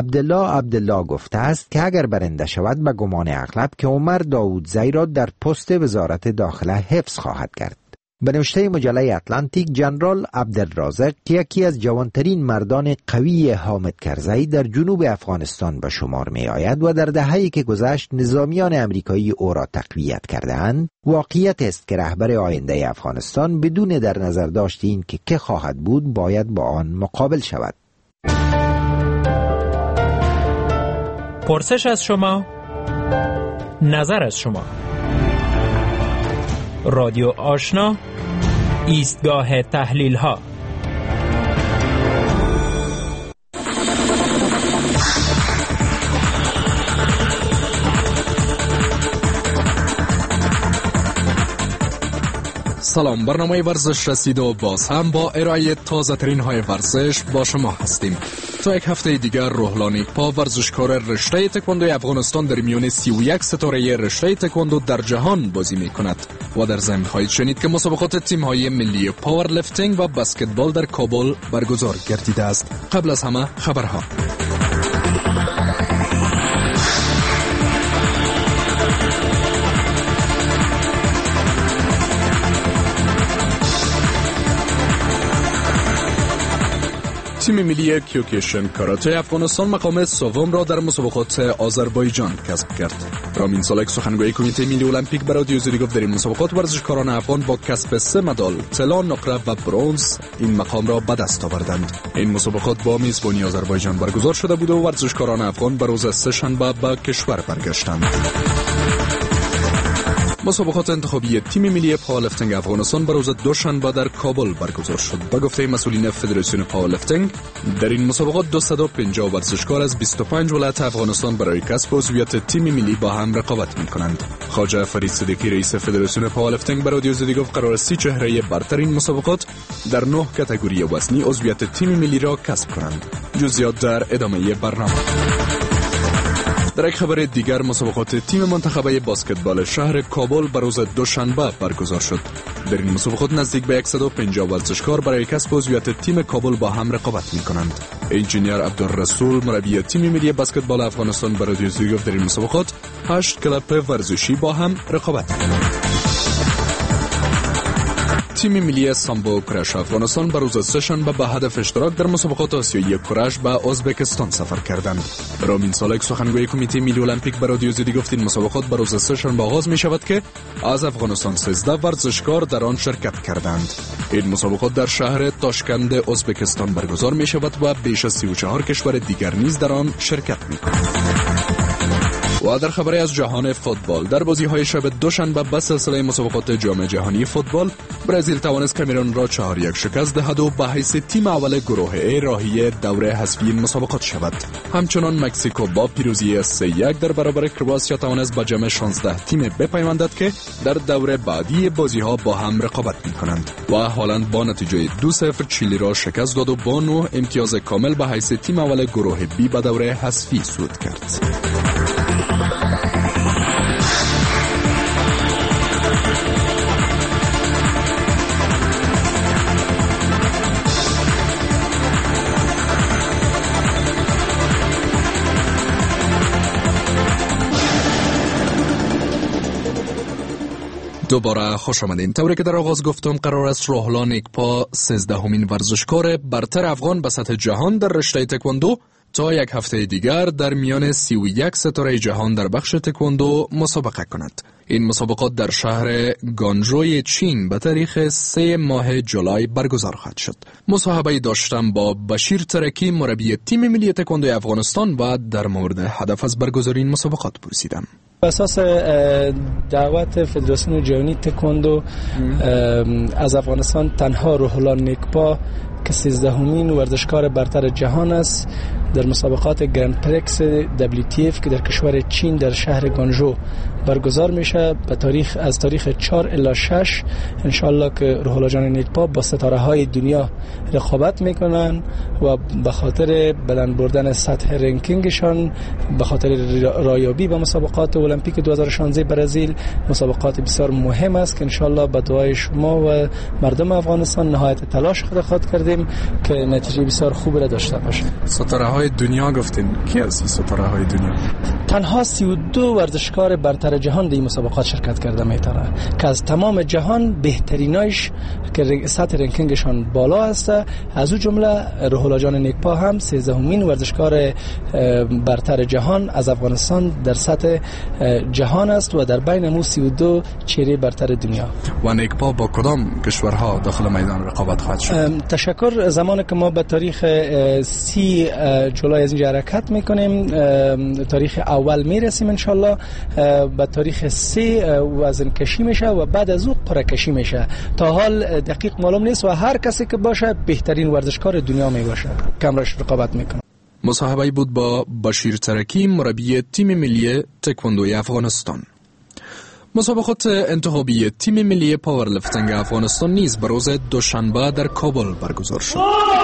عبدالله گفته است که اگر برنده شود به گمان اغلب که عمر داودزی را در پست وزارت داخله حفظ خواهد کرد. به نوشته مجله اتلانتیک جنرال عبدالرازق که یکی از جوانترین مردان قوی حامد کرزی در جنوب افغانستان به شمار می آید و در دهه‌ای که گذشت نظامیان امریکایی او را تقویت کردند، واقعیت است که رهبر آینده افغانستان بدون در نظر داشت این که که خواهد بود باید با آن مقابل شود. پرسش از شما، نظر از شما. رادیو آشنا، ایستگاه تحلیل ها. سلام، برنامه ورزش رسید و باز هم با ارائه تازه ترین های ورزش با شما هستیم. تا یک هفته دیگر روحلا نیکپا ورزشکار رشته تکواندو افغانستان در میان 31 ستاره رشته تکواندو در جهان بازی می کند و در ضمن خواهید شنید که مسابقات تیم های ملی پاور لفتینگ و بسکتبال در کابل برگزار گردیده است. قبل از همه خبرها. تیم ملی کیوکوشن کاراته افغانستان مقام سوم را در مسابقات آذربایجان کسب کرد. رامین سالک سخنگوی کمیته ملی المپیک برای دیوزری گفت در این مسابقات ورزشکاران افغان با کسب 3 مدال طلا، نقره و برنز این مقام را به دست آوردند. این مسابقات با میزبانی آذربایجان برگزار شده بود و ورزشکاران افغان به روز سه‌شنبه به کشور برگشتند. مسابقات انتخابی تیم ملی پاورلیفتینگ افغانستان بر روز دوشنبه در کابل برگزار شد. به گفته مسئولین فدراسیون پاورلیفتینگ، در این مسابقات 250 ورزشکار از 25 ولایت افغانستان برای کسب عضویت تیم ملی با هم رقابت می‌کنند. خواجه فرید صدیقی رئیس فدراسیون پاورلیفتینگ برای رادیو زدی گفت قرار است 30 چهره برتر این مسابقات در 9 کاتگوری وزنی عضویت تیم ملی را کسب کنند. جزئیات در ادامه برنامه. در یک خبر دیگر، مسابقات تیم منتخبه بسکتبال شهر کابل بر روز دوشنبه برگزار شد. در این مسابقات نزدیک به 150 ورزشکار برای کسب عضویت تیم کابل با هم رقابت می‌کنند. انجینیر عبدالرسول مربی تیم ملی بسکتبال افغانستان برای رادیو زدی گفت در این مسابقات 8 کلب ورزشی با هم رقابت می‌کنند. تیم ملی سامبو کرش افغانستان بر روز سه‌شنبه به هدف اشتراک در مسابقات آسیایی کرش به ازبکستان سفر کردند. رامین سالک سخنگوی کمیته ملی المپیک بر رادیو زدی گفت این مسابقات بر روز سه‌شنبه آغاز می شود که از افغانستان 13 ورزشکار در آن شرکت کردند. این مسابقات در شهر تاشکند ازبکستان برگزار می شود و بیش از 34 کشور دیگر نیز در آن شرکت می کنند. و در خبری از جهان فوتبال، در بازی‌های شب دوشنبه به سلسله مسابقات جام جهانی فوتبال، برزیل توانست کامرون را 4-1 شکست دهد و به حیث تیم اول گروه ای راهی دوره حذفی این مسابقات شود. همچنان مکزیکو با پیروزی 3-1 در برابر کرواسی توانست به جمع 16 تیم بپیوندد که در دوره بعدی بازی‌ها با هم رقابت می‌کنند. و هالند با نتیجه 2-0 چیلی را شکست داد و با 9 امتیاز کامل به حیث تیم اول گروه بی به دوره حذفی صعود کرد. دوباره خوش آمدین. طوری که در آغاز گفتم، قرار است روحلا نیکپا 13مین ورزشکار برتر افغان به سطح جهان در رشته تکواندو تا یک هفته دیگر در میان 31 ستاره جهان در بخش تکواندو مسابقه کند. این مسابقات در شهر گانجوی چین به تاریخ 3 ماه جولای برگزار خواهد شد. مصاحبه داشتم با بشیر ترکی مربی تیم ملی تکواندو افغانستان و در مورد هدف از برگزاری این مسابقات پرسیدم. اساس دعوت فدراسیون جهانی تکواندو از افغانستان تنها روحلا نیکپا که 13مین ورزشکار برتر جهان است در مسابقات گرند پرکس WTF که در کشور چین در شهر گانجو برگزار میشه از تاریخ 4 الی 6 انشالله که روحلا جان نیکپا با ستاره های دنیا رقابت میکنن و به خاطر بلند بردن سطح رنکینگشان، به خاطر رایابی به مسابقات المپیک 2016 برزیل، مسابقات بسیار مهم است که انشالله با دعای شما و مردم افغانستان نهایت تلاش خود کردیم که نتیجه بسیار خوب را داشته باشه. ستاره های دنیا گفتین، کی هستی ستاره های دنیا؟ تنها 32 ورزشکار برتر جهان در این مسابقات شرکت کرده میتونه که از تمام جهان بهترینایش که سطح رنکینگشان بالا است. از او جمله روحلا جان نیکپا هم 13مین ورزشکار برتر جهان از افغانستان در سطح جهان است و در بین مو 32 چهره برتر دنیا. و نیکپا با کدام کشورها داخل میدان رقابت خواهد شد؟ تشکر. زمانی که ما به تاریخ 30 جولای از اینجا حرکت میکنیم، تاریخ اول میرسیم انشالله، به تاریخ 3 وزن کشی میشه و بعد از او قرعه کشی میشه. تا حال دقیق معلوم نیست و هر کسی که باشه بهترین ورزشکار دنیا میباشه که امرش رقابت میکنه. مصاحبه بود با بشیر ترکی مربی تیم ملی تکواندوی افغانستان. مسابقات انتخابی تیم ملی پاورلیفتینگ افغانستان نیز به روز دوشنبه در کابل برگزار شد.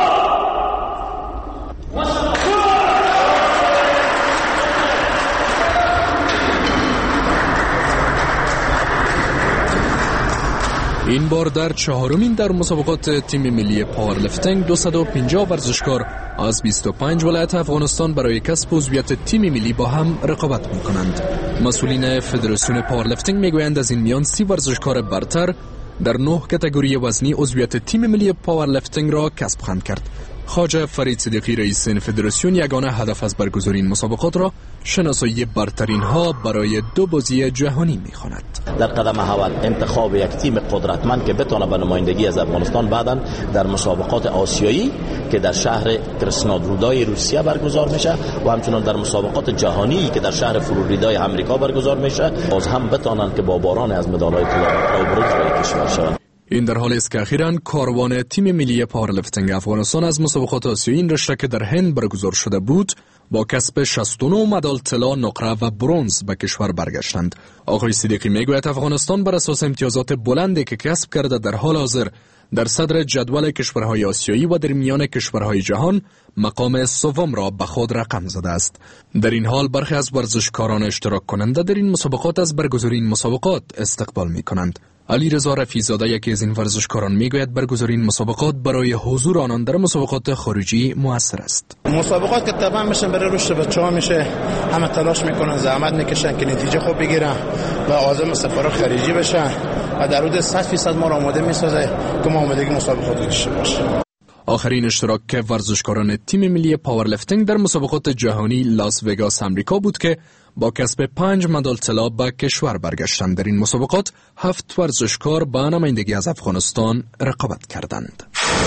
این بار در 4مین در مسابقات تیم ملی پاورلیفتینگ 250 ورزشکار از 25 ولایت افغانستان برای کسب عضویت تیم ملی با هم رقابت می‌کنند. مسئولین فدراسیون پاورلیفتینگ میگویند از این میان 30 ورزشکار برتر در 9 کاتگوری وزنی عضویت تیم ملی پاورلیفتینگ را کسب خواهند کرد. خواجه فرید صدیقی رئیس فدراسیون یگانه هدف از برگزاری این مسابقات را شناسایی برترین ها برای 2 بازی جهانی می‌خواند. در قدم اول انتخاب یک تیم قدرتمند که بتونه به نمایندگی از افغانستان بعداً در مسابقات آسیایی که در شهر کرسنودرودای روسیه برگزار میشه و همچنین در مسابقات جهانی که در شهر فلوریدای آمریکا برگزار میشه باز هم بتونن که با باران از مدال‌های طلا و برنز برای کشور شوند. این در حالی است که اخیراً کاروان تیم ملی پاورلیفتینگ افغانستان از مسابقات آسیایی این رشته که در هند برگزار شده بود با کسب 69 مدال طلا، نقره و برنز به کشور برگشتند. آقای صدیقی میگوید افغانستان بر اساس امتیازات بلندی که کسب کرده در حال حاضر در صدر جدول کشورهای آسیایی و در میان کشورهای جهان مقام سوم را به خود رقم زده است. در این حال برخی از ورزشکاران اشتراک کننده در این مسابقات از برگزاری این مسابقات استقبال می کنند. علیرضا رفیع‌زاده یکی از این ورزشکاران میگوید برگزاری این مسابقات برای حضور آنان در مسابقات خارجی مؤثر است. مسابقات که طبعا میشن برای رشد بچه‌ها میشه، همه تلاش میکنن، زحمت میکشن که نتیجه خوب بگیرن و عازم سفر خارجی بشن و در حدود 100% ما را آماده میسازه که ما آمادگی مسابقات داشته باشیم. آخرین اشتراک ورزشکاران تیم ملی پاورلیفتینگ در مسابقات جهانی لاس وگاس آمریکا بود که با کسب 5 مدال طلا به کشور برگشتند. در این مسابقات 7 ورزشکار به نمایندگی از افغانستان رقابت کردند.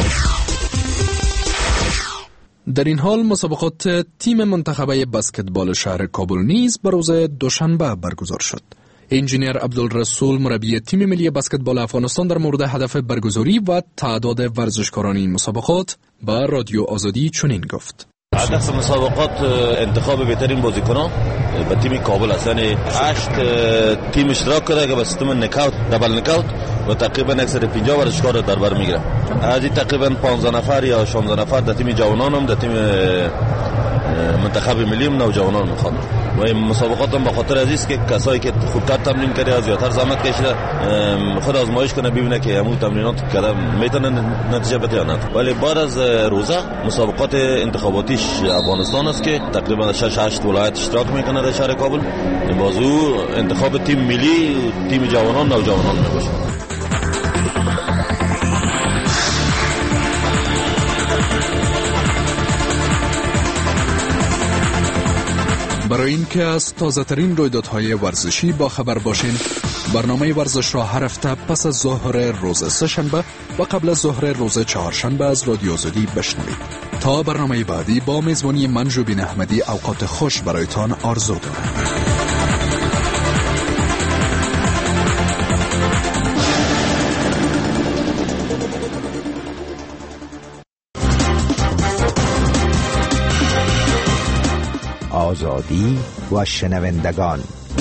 در این حال مسابقات تیم منتخبه بسکتبال شهر کابل نیز به روز دوشنبه برگزار شد. انجینیر عبدالرسول مربی تیم ملی بسکتبال افغانستان در مورد هدف برگزاری و تعداد ورزشکاران این مسابقات به رادیو آزادی چنین گفت: هدف مسابقات انتخاب بهترین بازیکنان به تیم کابل است. یعنی 8 تیم اشتراک کرده که به سیستم نکاوت، دبل نکاوت و تقریبا اکثر 50 ورزشکار در بر میگیره. از این تقریبا 15 نفر یا 16 نفر در تیم جوانان هم در تیم منتخب ملی نوجوانان میخواد. و این مسابقات هم به خاطر عزیز که کسایی که خوبتر تمرین کرده از زیادتر زحمت کشیده خود آزمایش کنه ببینه که همون تمرینات کرده میتونه نتیجه بده یا نه. ولی بعد از روزه مسابقات انتخاباتیش افغانستان است که تقریبا 6-8 ولایت اشتراک میکنه در شهر کابل. بازو انتخاب تیم ملی تیم جوانان نوجوانان میباشه. برای اینکه از تازه‌ترین رویدادهای ورزشی با خبر باشین، برنامه ورزش را هر هفته پس از ظهر روز سه‌شنبه و قبل از ظهر روز چهارشنبه از رادیو آزادی بشنوید. تا برنامه بعدی با میزبانی من جوبین احمدی اوقات خوش برایتان آرزو دارم. آزادی و شنوندگان.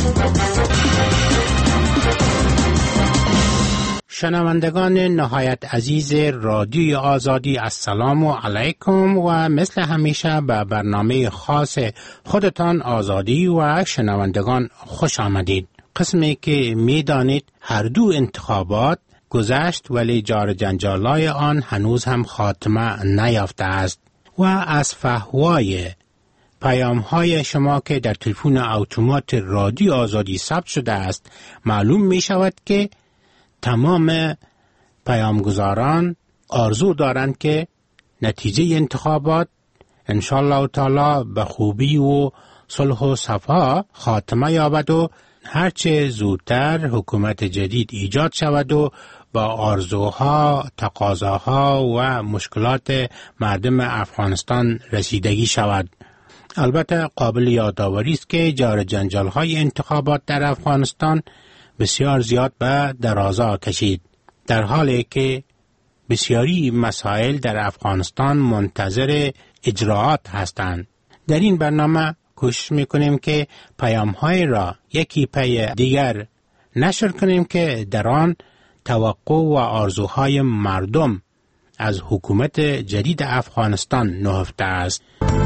شنوندگان نهایت عزیز رادیوی آزادی، السلام علیکم و مثل همیشه به برنامه خاص خودتان آزادی و شنوندگان خوش آمدید. قسمی که می دانید هر دو انتخابات گذشت ولی جار جنجالای آن هنوز هم خاتمه نیافته است و از فحوای پیام های شما که در تلفن اتومات رادیو آزادی ثبت شده است معلوم می شود که تمام پیامگزاران آرزو دارند که نتیجه انتخابات انشالله تعالی به خوبی و صلح و صفا خاتمه یابد و هرچه زودتر حکومت جدید ایجاد شود و با آرزوها، تقاضاها و مشکلات مردم افغانستان رسیدگی شود. البته قابل یادآوری است که جار جنجال‌های انتخابات در افغانستان بسیار زیاد به درازا کشید، در حالی که بسیاری مسائل در افغانستان منتظر اجراعات هستند. در این برنامه کوشش می‌کنیم که پیام‌های را یکی پی دیگر نشر کنیم که در آن توقع و آرزوهای مردم از حکومت جدید افغانستان نهفته است.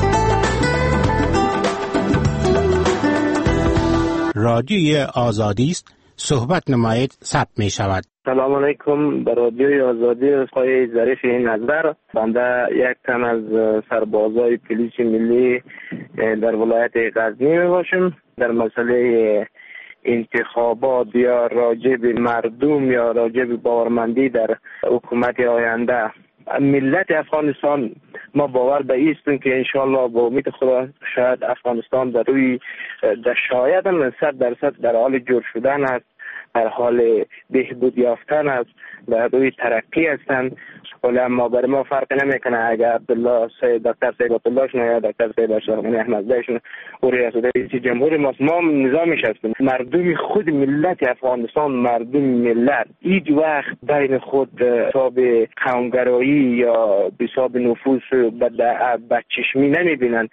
رادیوی آزادی است، صحبت نمایید، ثبت می شود. سلام علیکم. به رادیوی آزادی آقای ظریف نظر، بنده یک تن از سربازای پلیس ملی در ولایت غزنی می باشم. در مسئله انتخابات یا راجع به مردم یا راجع به باورمندی در حکومت آینده ملت افغانستان ما باور به ایستیم که انشالله با امید خدا شاید افغانستان در روی شاید 100% در حال جور شدن است، در حال بهبود یافتن است، در روی ترقی هستند. ولی اما برای ما فرق نمیکنه اگر عبدالله دکتر سید عبدالله شنو یا دکتر سید اشرف غنی احمدزاده شنو و ریاست جمهوری ما نظامش هستیم. مردم خود ملت افغانستان، مردم ملت هیچ وقت بین خود حساب قومگرایی یا حساب نفوذ به چشمی نمیبینن.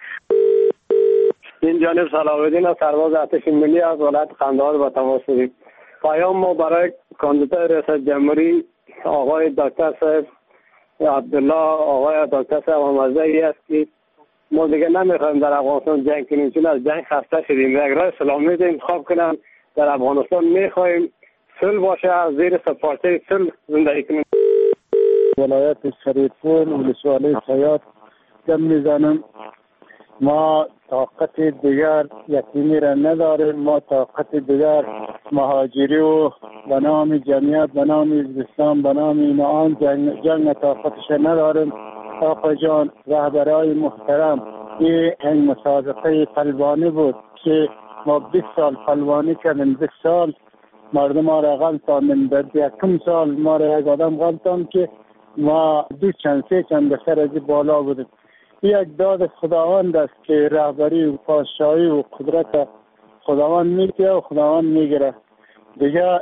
این جانب صلاح الدین سرباز ارتش ملی از ولایت قندهار با تماس داریم. پیام ما برای کاندیدای ریاست جمهوری آقای دکتر صاحب عبدالله، آقای دکتر صاحب احمدزاده است که ما دیگه نمیخوایم در افغانستان جنگ کنیم، چون از جنگ خسته شدیم. یک راه سلامی انتخاب کنم. در افغانستان میخوایم صلح باشه، از زیر سپارچه صلح زندگی کنیم. ولایت شریفپور ولسوالی سیاد دم میزنم. ما طاقت دیگر یتیمی را نداریم، ما طاقت دیگر مهاجری و به نام جمعیت، به نام اسلام، به نام اینان جنگ طاقتش نداریم. آقا جان رهبرای محترم، این مسابقه پلوانی بود که ما 20 سال پلوانی کردیم، 20 سال مردم ما را غلطاندیم، در یکم سال ما را یک آدم غلطاند که ما دو چند سه چند بسر از بالا بودیم. یک داد خداوند است که رهبری و پادشاهی و قدرت خداوند میگه و خداوند میگیره. دیگه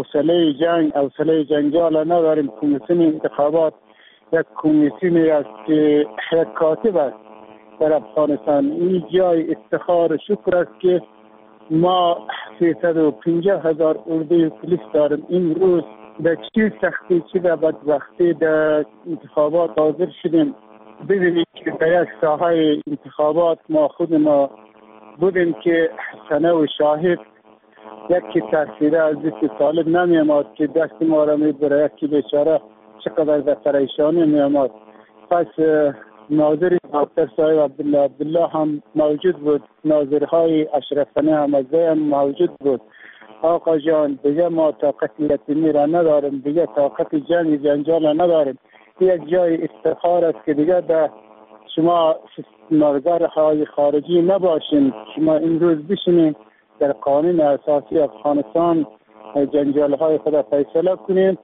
حوصله جنجال نداریم. کمیسیون انتخابات یک کمیسیونی است که یک کاتب است در افغانستان. این جای افتخار و شکر است که ما 350,000 اردوی پلیس داریم. این روز به چی سختی چی به بدبختی در انتخابات حاضر شدیم. ببینید که در یک ساحه انتخابات ما خود ما بودیم که سنه و شاهد یکی تحصیله از دست طالب نمی آمد که دست ما را می بره، یکی بیچاره چقدر در پریشانی می آمد. پس ناظر دکتر صاحب عبدالله هم موجود بود، ناظرهای اشرف غنی احمدزاده هم موجود بود. آقا جان دیگه ما طاقت یتیمی را نداریم، دیگه طاقت جنگ جنجال نداریم. یک جای افتخار است که دیگه در شما نظرهای خارجی نباشین، شما این روز بشینید در قانون اساسی افغانستان جنجال های خود فیصله کنید.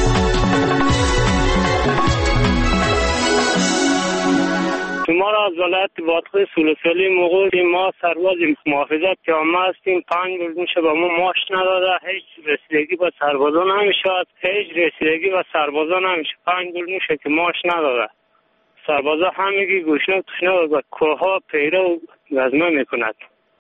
شما را از ولایت باطخه سولسوالی مغول ما سرباز محافظت عامه هستیم. 5 روز میشه با ما معاش نداده، هیچ رسیدگی به سربازا نمیشود، هیچ رسیدگی به سربازا نمیشه. 5 روز میشه که معاش نداده. سربازا همگی گوشنه و تشنه و کوها پیره و گزمه میکند.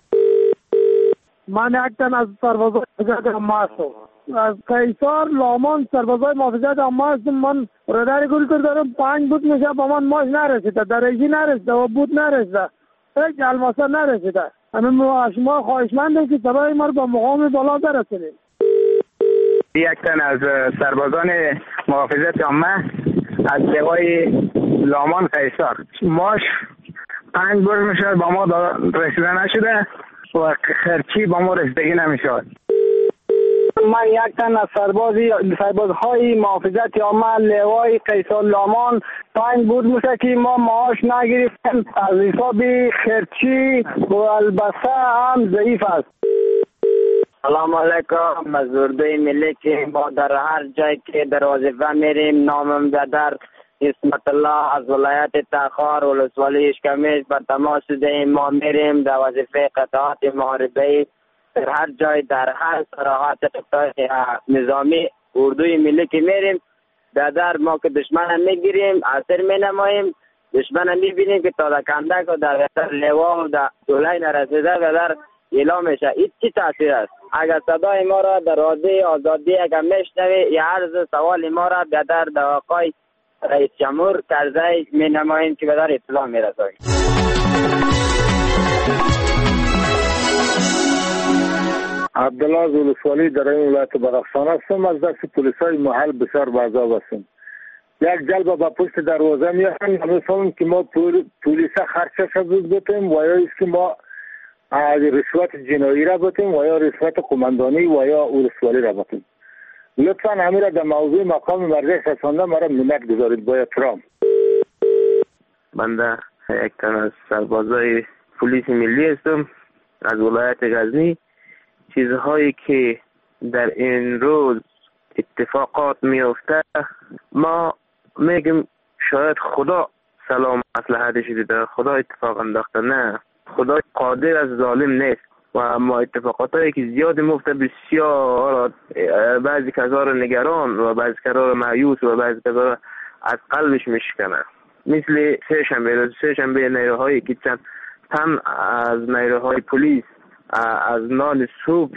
من یک تن از سربازای محافظت عامه هستم، از قیصار لامان سربازای محافظت عامه هستم. من رادار گل کردم 5 بود میشه با من ماش نرسیده، درجی نرسیده و بود نرسیده، هیچ الماسا نرسیده. همین شما خواهشمندم که سبای ما رو با مقام بالا برسونید. یک تن از سربازان محافظت عامه از لوای لامان قیصار ماش 5 بار میشه با ما رسیده نشده و خرچی با ما رسیدگی نمیشود. من یک تن از سربازهای محافظت عامه لوای قیصار لامان 5 بود میشه که ما معاش نگرفتیم، از حساب خرچی و البسه هم ضعیف است. سلام علیکم. مزدورای ملی که ما در هر جای که در وظیفه میریم، نامم در اسمت الله از ولایت تخار ولسوالی اشکمیش بر تماس دهیم. ما میریم در وظیفه قطعات محاربه در هر جای، در هر سراحات نظامی اردوی ملی که میریم در ما که دشمن میگیریم، اثر مینماییم، دشمن میبینیم که تا در کندک و در لوا و در دولای نرسیده و در اعلام میشه. این چی تاثیر است؟ اگر صدای ما را در رادیو آزادی اگر میشنوی یا عرض سوال ما را در آقای رئیس جمهور کرزی مینماییم که در اطلاع میرسانیم. عبدالله زولسوالی در این ولایت بدخشان هستم. از دست پلیسای محل بسیار بعضاب هستم. یک جلب به پشت دروازه میارن، مثلا که ما پلیس خرچش بود بتیم و یا است که ما رشوت جنایی را بتیم و یا رشوت قماندانی و یا ولسوالی را بتیم. لطفا همین را در موضوع مقام مرجع رسانده مرا منت گذارید با احترام. بنده یک تن از سربازای پلیس ملی هستم از ولایت غزنی. چیزهایی که در این روز اتفاقات میفته ما میگیم شاید خدا سلام مصلحتش دیده، خدا اتفاق انداخته، نه، خدا قادر از ظالم نیست و اما اتفاقاتی که زیاد میفته بسیار بعضی کسا رو نگران و بعضی کسا رو مایوس و بعضی کسا رو از قلبش میشکنه. مثل سه شنبه نیروهای که چند تن از نیروهای پلیس از نان صبح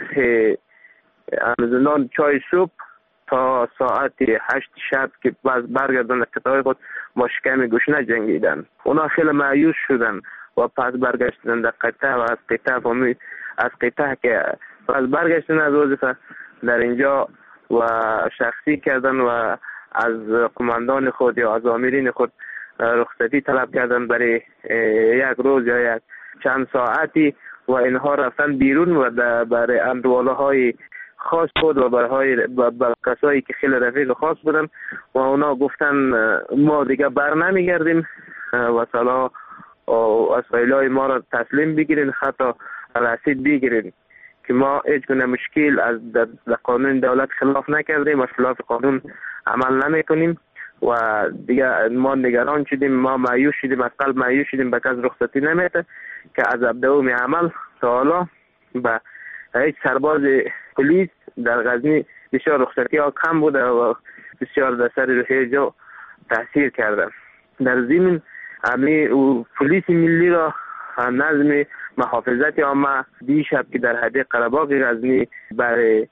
از نان چای صبح تا ساعت 8 شب که برگردن کتای خود با شکم گشنه جنگیدن. اونا خیلی مایوس شدن و پس برگشتن در قطع و از قطع که پس برگشتن از وظیفه در اینجا و شخصی کردن و از قماندان خود یا از آمرین خود رخصتی طلب کردن برای یک روز یا یک چند ساعتی و اینها رفتن بیرون و برای اندواله های خاص بود و برای کسایی که خیلی رفیق خاص بودن و اونا گفتن ما دیگه بر نمیگردیم و سلا از فایلای ما را تسلیم بگیرین، حتی رسید بگیرین که ما هیچ گونه مشکل از در قانون دولت خلاف نکردیم و خلاف قانون عمل نمیکنیم و دیگه ما نگران شدیم، ما مایوس شدیم، از قلب مایوس شدیم، به کس رخصتی نمیده که از ابتدای عمل تا حالا به هیچ سرباز پلیس در غزنی بسیار رخصتی ها کم بوده و بسیار در سر روحیه تاثیر کرده. در ضمن امی پلیس ملی را نظم محافظت عامه دیشب که در حدیقه قره‌باغ غزنی برای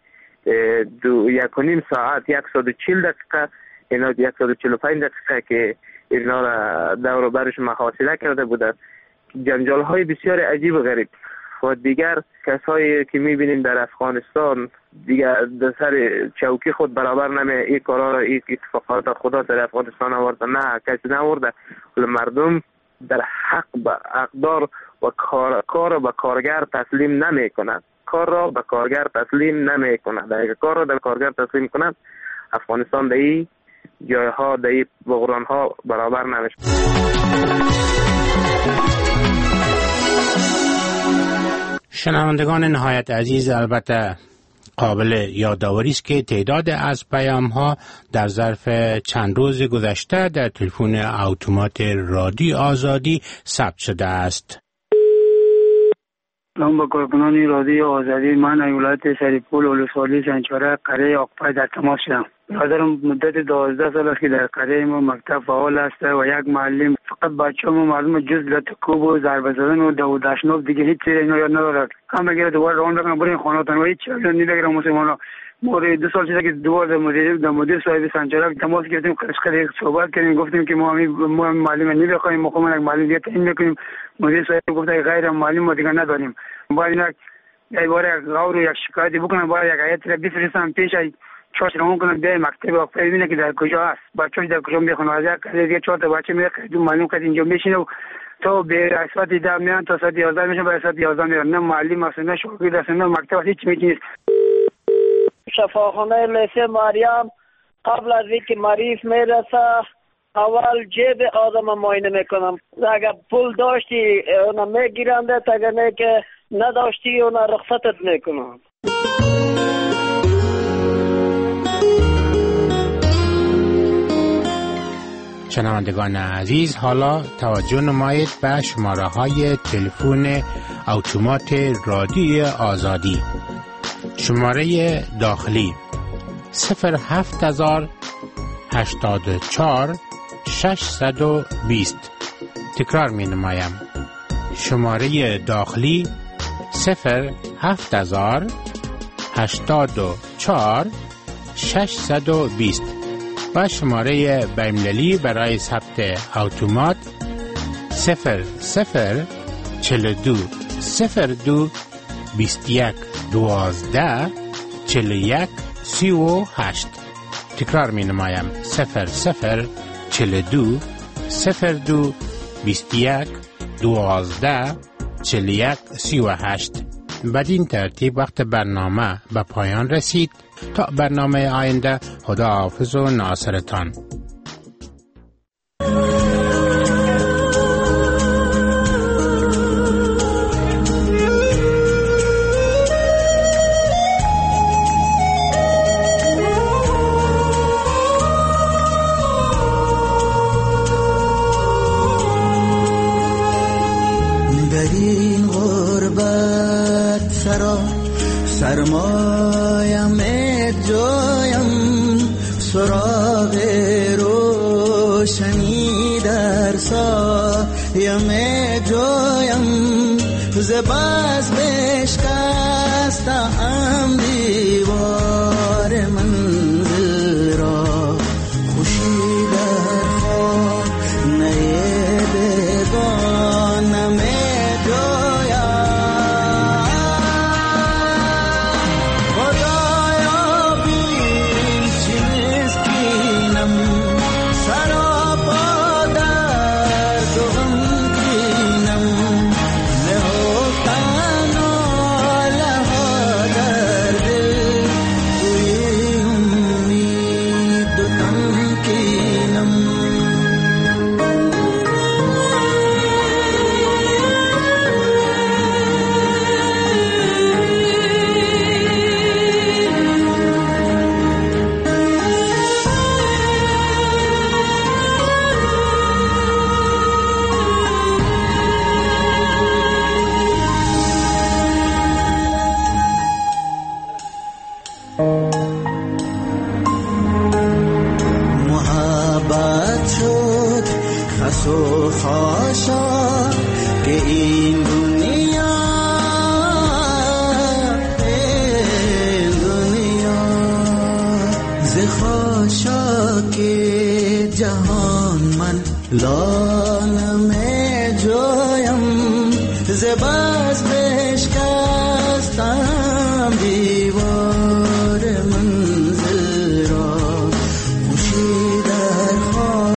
1.5 ساعت 140 دقیقه اینا 145 دقیقه که اینا را دور و برش محاصره کرده بودند. جنجال های بسیار عجیب و غریب و دیگر کسایی که میبینیم در افغانستان دیگر در سر چوکی خود برابر نمی این کارا را این اتفاقات خدا در افغانستان آورده، نه کسی نورده، ولی مردم در حق به حقدار و کار به کارگر تسلیم نمی کنند، کار را به کارگر تسلیم نمی کنند. اگر کار را در کارگر تسلیم کنند افغانستان در این جایها در این بحران ها برابر نمیشه. شنوندگان نهایت عزیز، البته قابل یادآوری است که تعداد از پیام ها در ظرف چند روز گذشته در تلفن اتومات رادیو آزادی ثبت شده است. سلام با کارکنان رادیو آزادی. من از ولایت سریپول ولسوالی سنچاره قریه آقپای در تماس شدم. برادرم مدت 12 سال است که در قریه ما مکتب فعال است و یک معلم فقط بچه‌ها معلومه جز لطکوب و ضربه زدن و داشنوب دیگه هیچ چیزی اینا یاد ندارد. هم اگر دوباره راه بگم برین خانه‌تون و هیچ چیزی نمیگیرم. مسلمانا ما 2 سال شده که دوباره مدیر صاحب سنچاره تماس گرفتیم، قشقری صحبت کردیم، گفتیم که ما معلم نمیخوایم، ما خودمون یک معلم دیگه تعیین میکنیم. مدیر صاحب گفت غیر معلم ما دیگه نداریم. باید یک بار غور و یک شکایتی بکنم، باید یک هیئت را بفرستم پیش چارش رو کنم بیای مکتب آقا ببینه که در کجا است، بچه‌ها در کجا میخونه. از یک 4 تا بچه میاد که معلم که اینجا میشینه و تو به اسفات دیدم میان تا ساعت 11 میشه، به اسفات 11 میاد، نه معلم است نه شاگرد است نه مکتب هیچ میتونی. شفاخانه لیسه مریم قبل از اینکه مریض میرسه اول جیب آدم معاینه میکنم، اگر پول داشتی اونا میگیرنده، اگر نه که نداشتی اونا رخصتت میکنم. شنوندگان عزیز، حالا توجه نمایید به شماره های تلفن اتومات رادیو آزادی. شماره داخلی 07084 620. تکرار می نمایم. شماره داخلی 07084 620 و شماره بین‌المللی برای ثبت اتومات 0042 02 21 12 41 38. تکرار می نمایم 0042 02 21 12 41 38. بدین ترتیب وقت برنامه به پایان رسید. تا برنامه آینده، خداحافظ و ناصرتان. سرمایم جایم سراغ روشنی در سایم جایم ز بس بشکستم دیوار منزل را خوشی در خانه بگانم لانم جویم زبان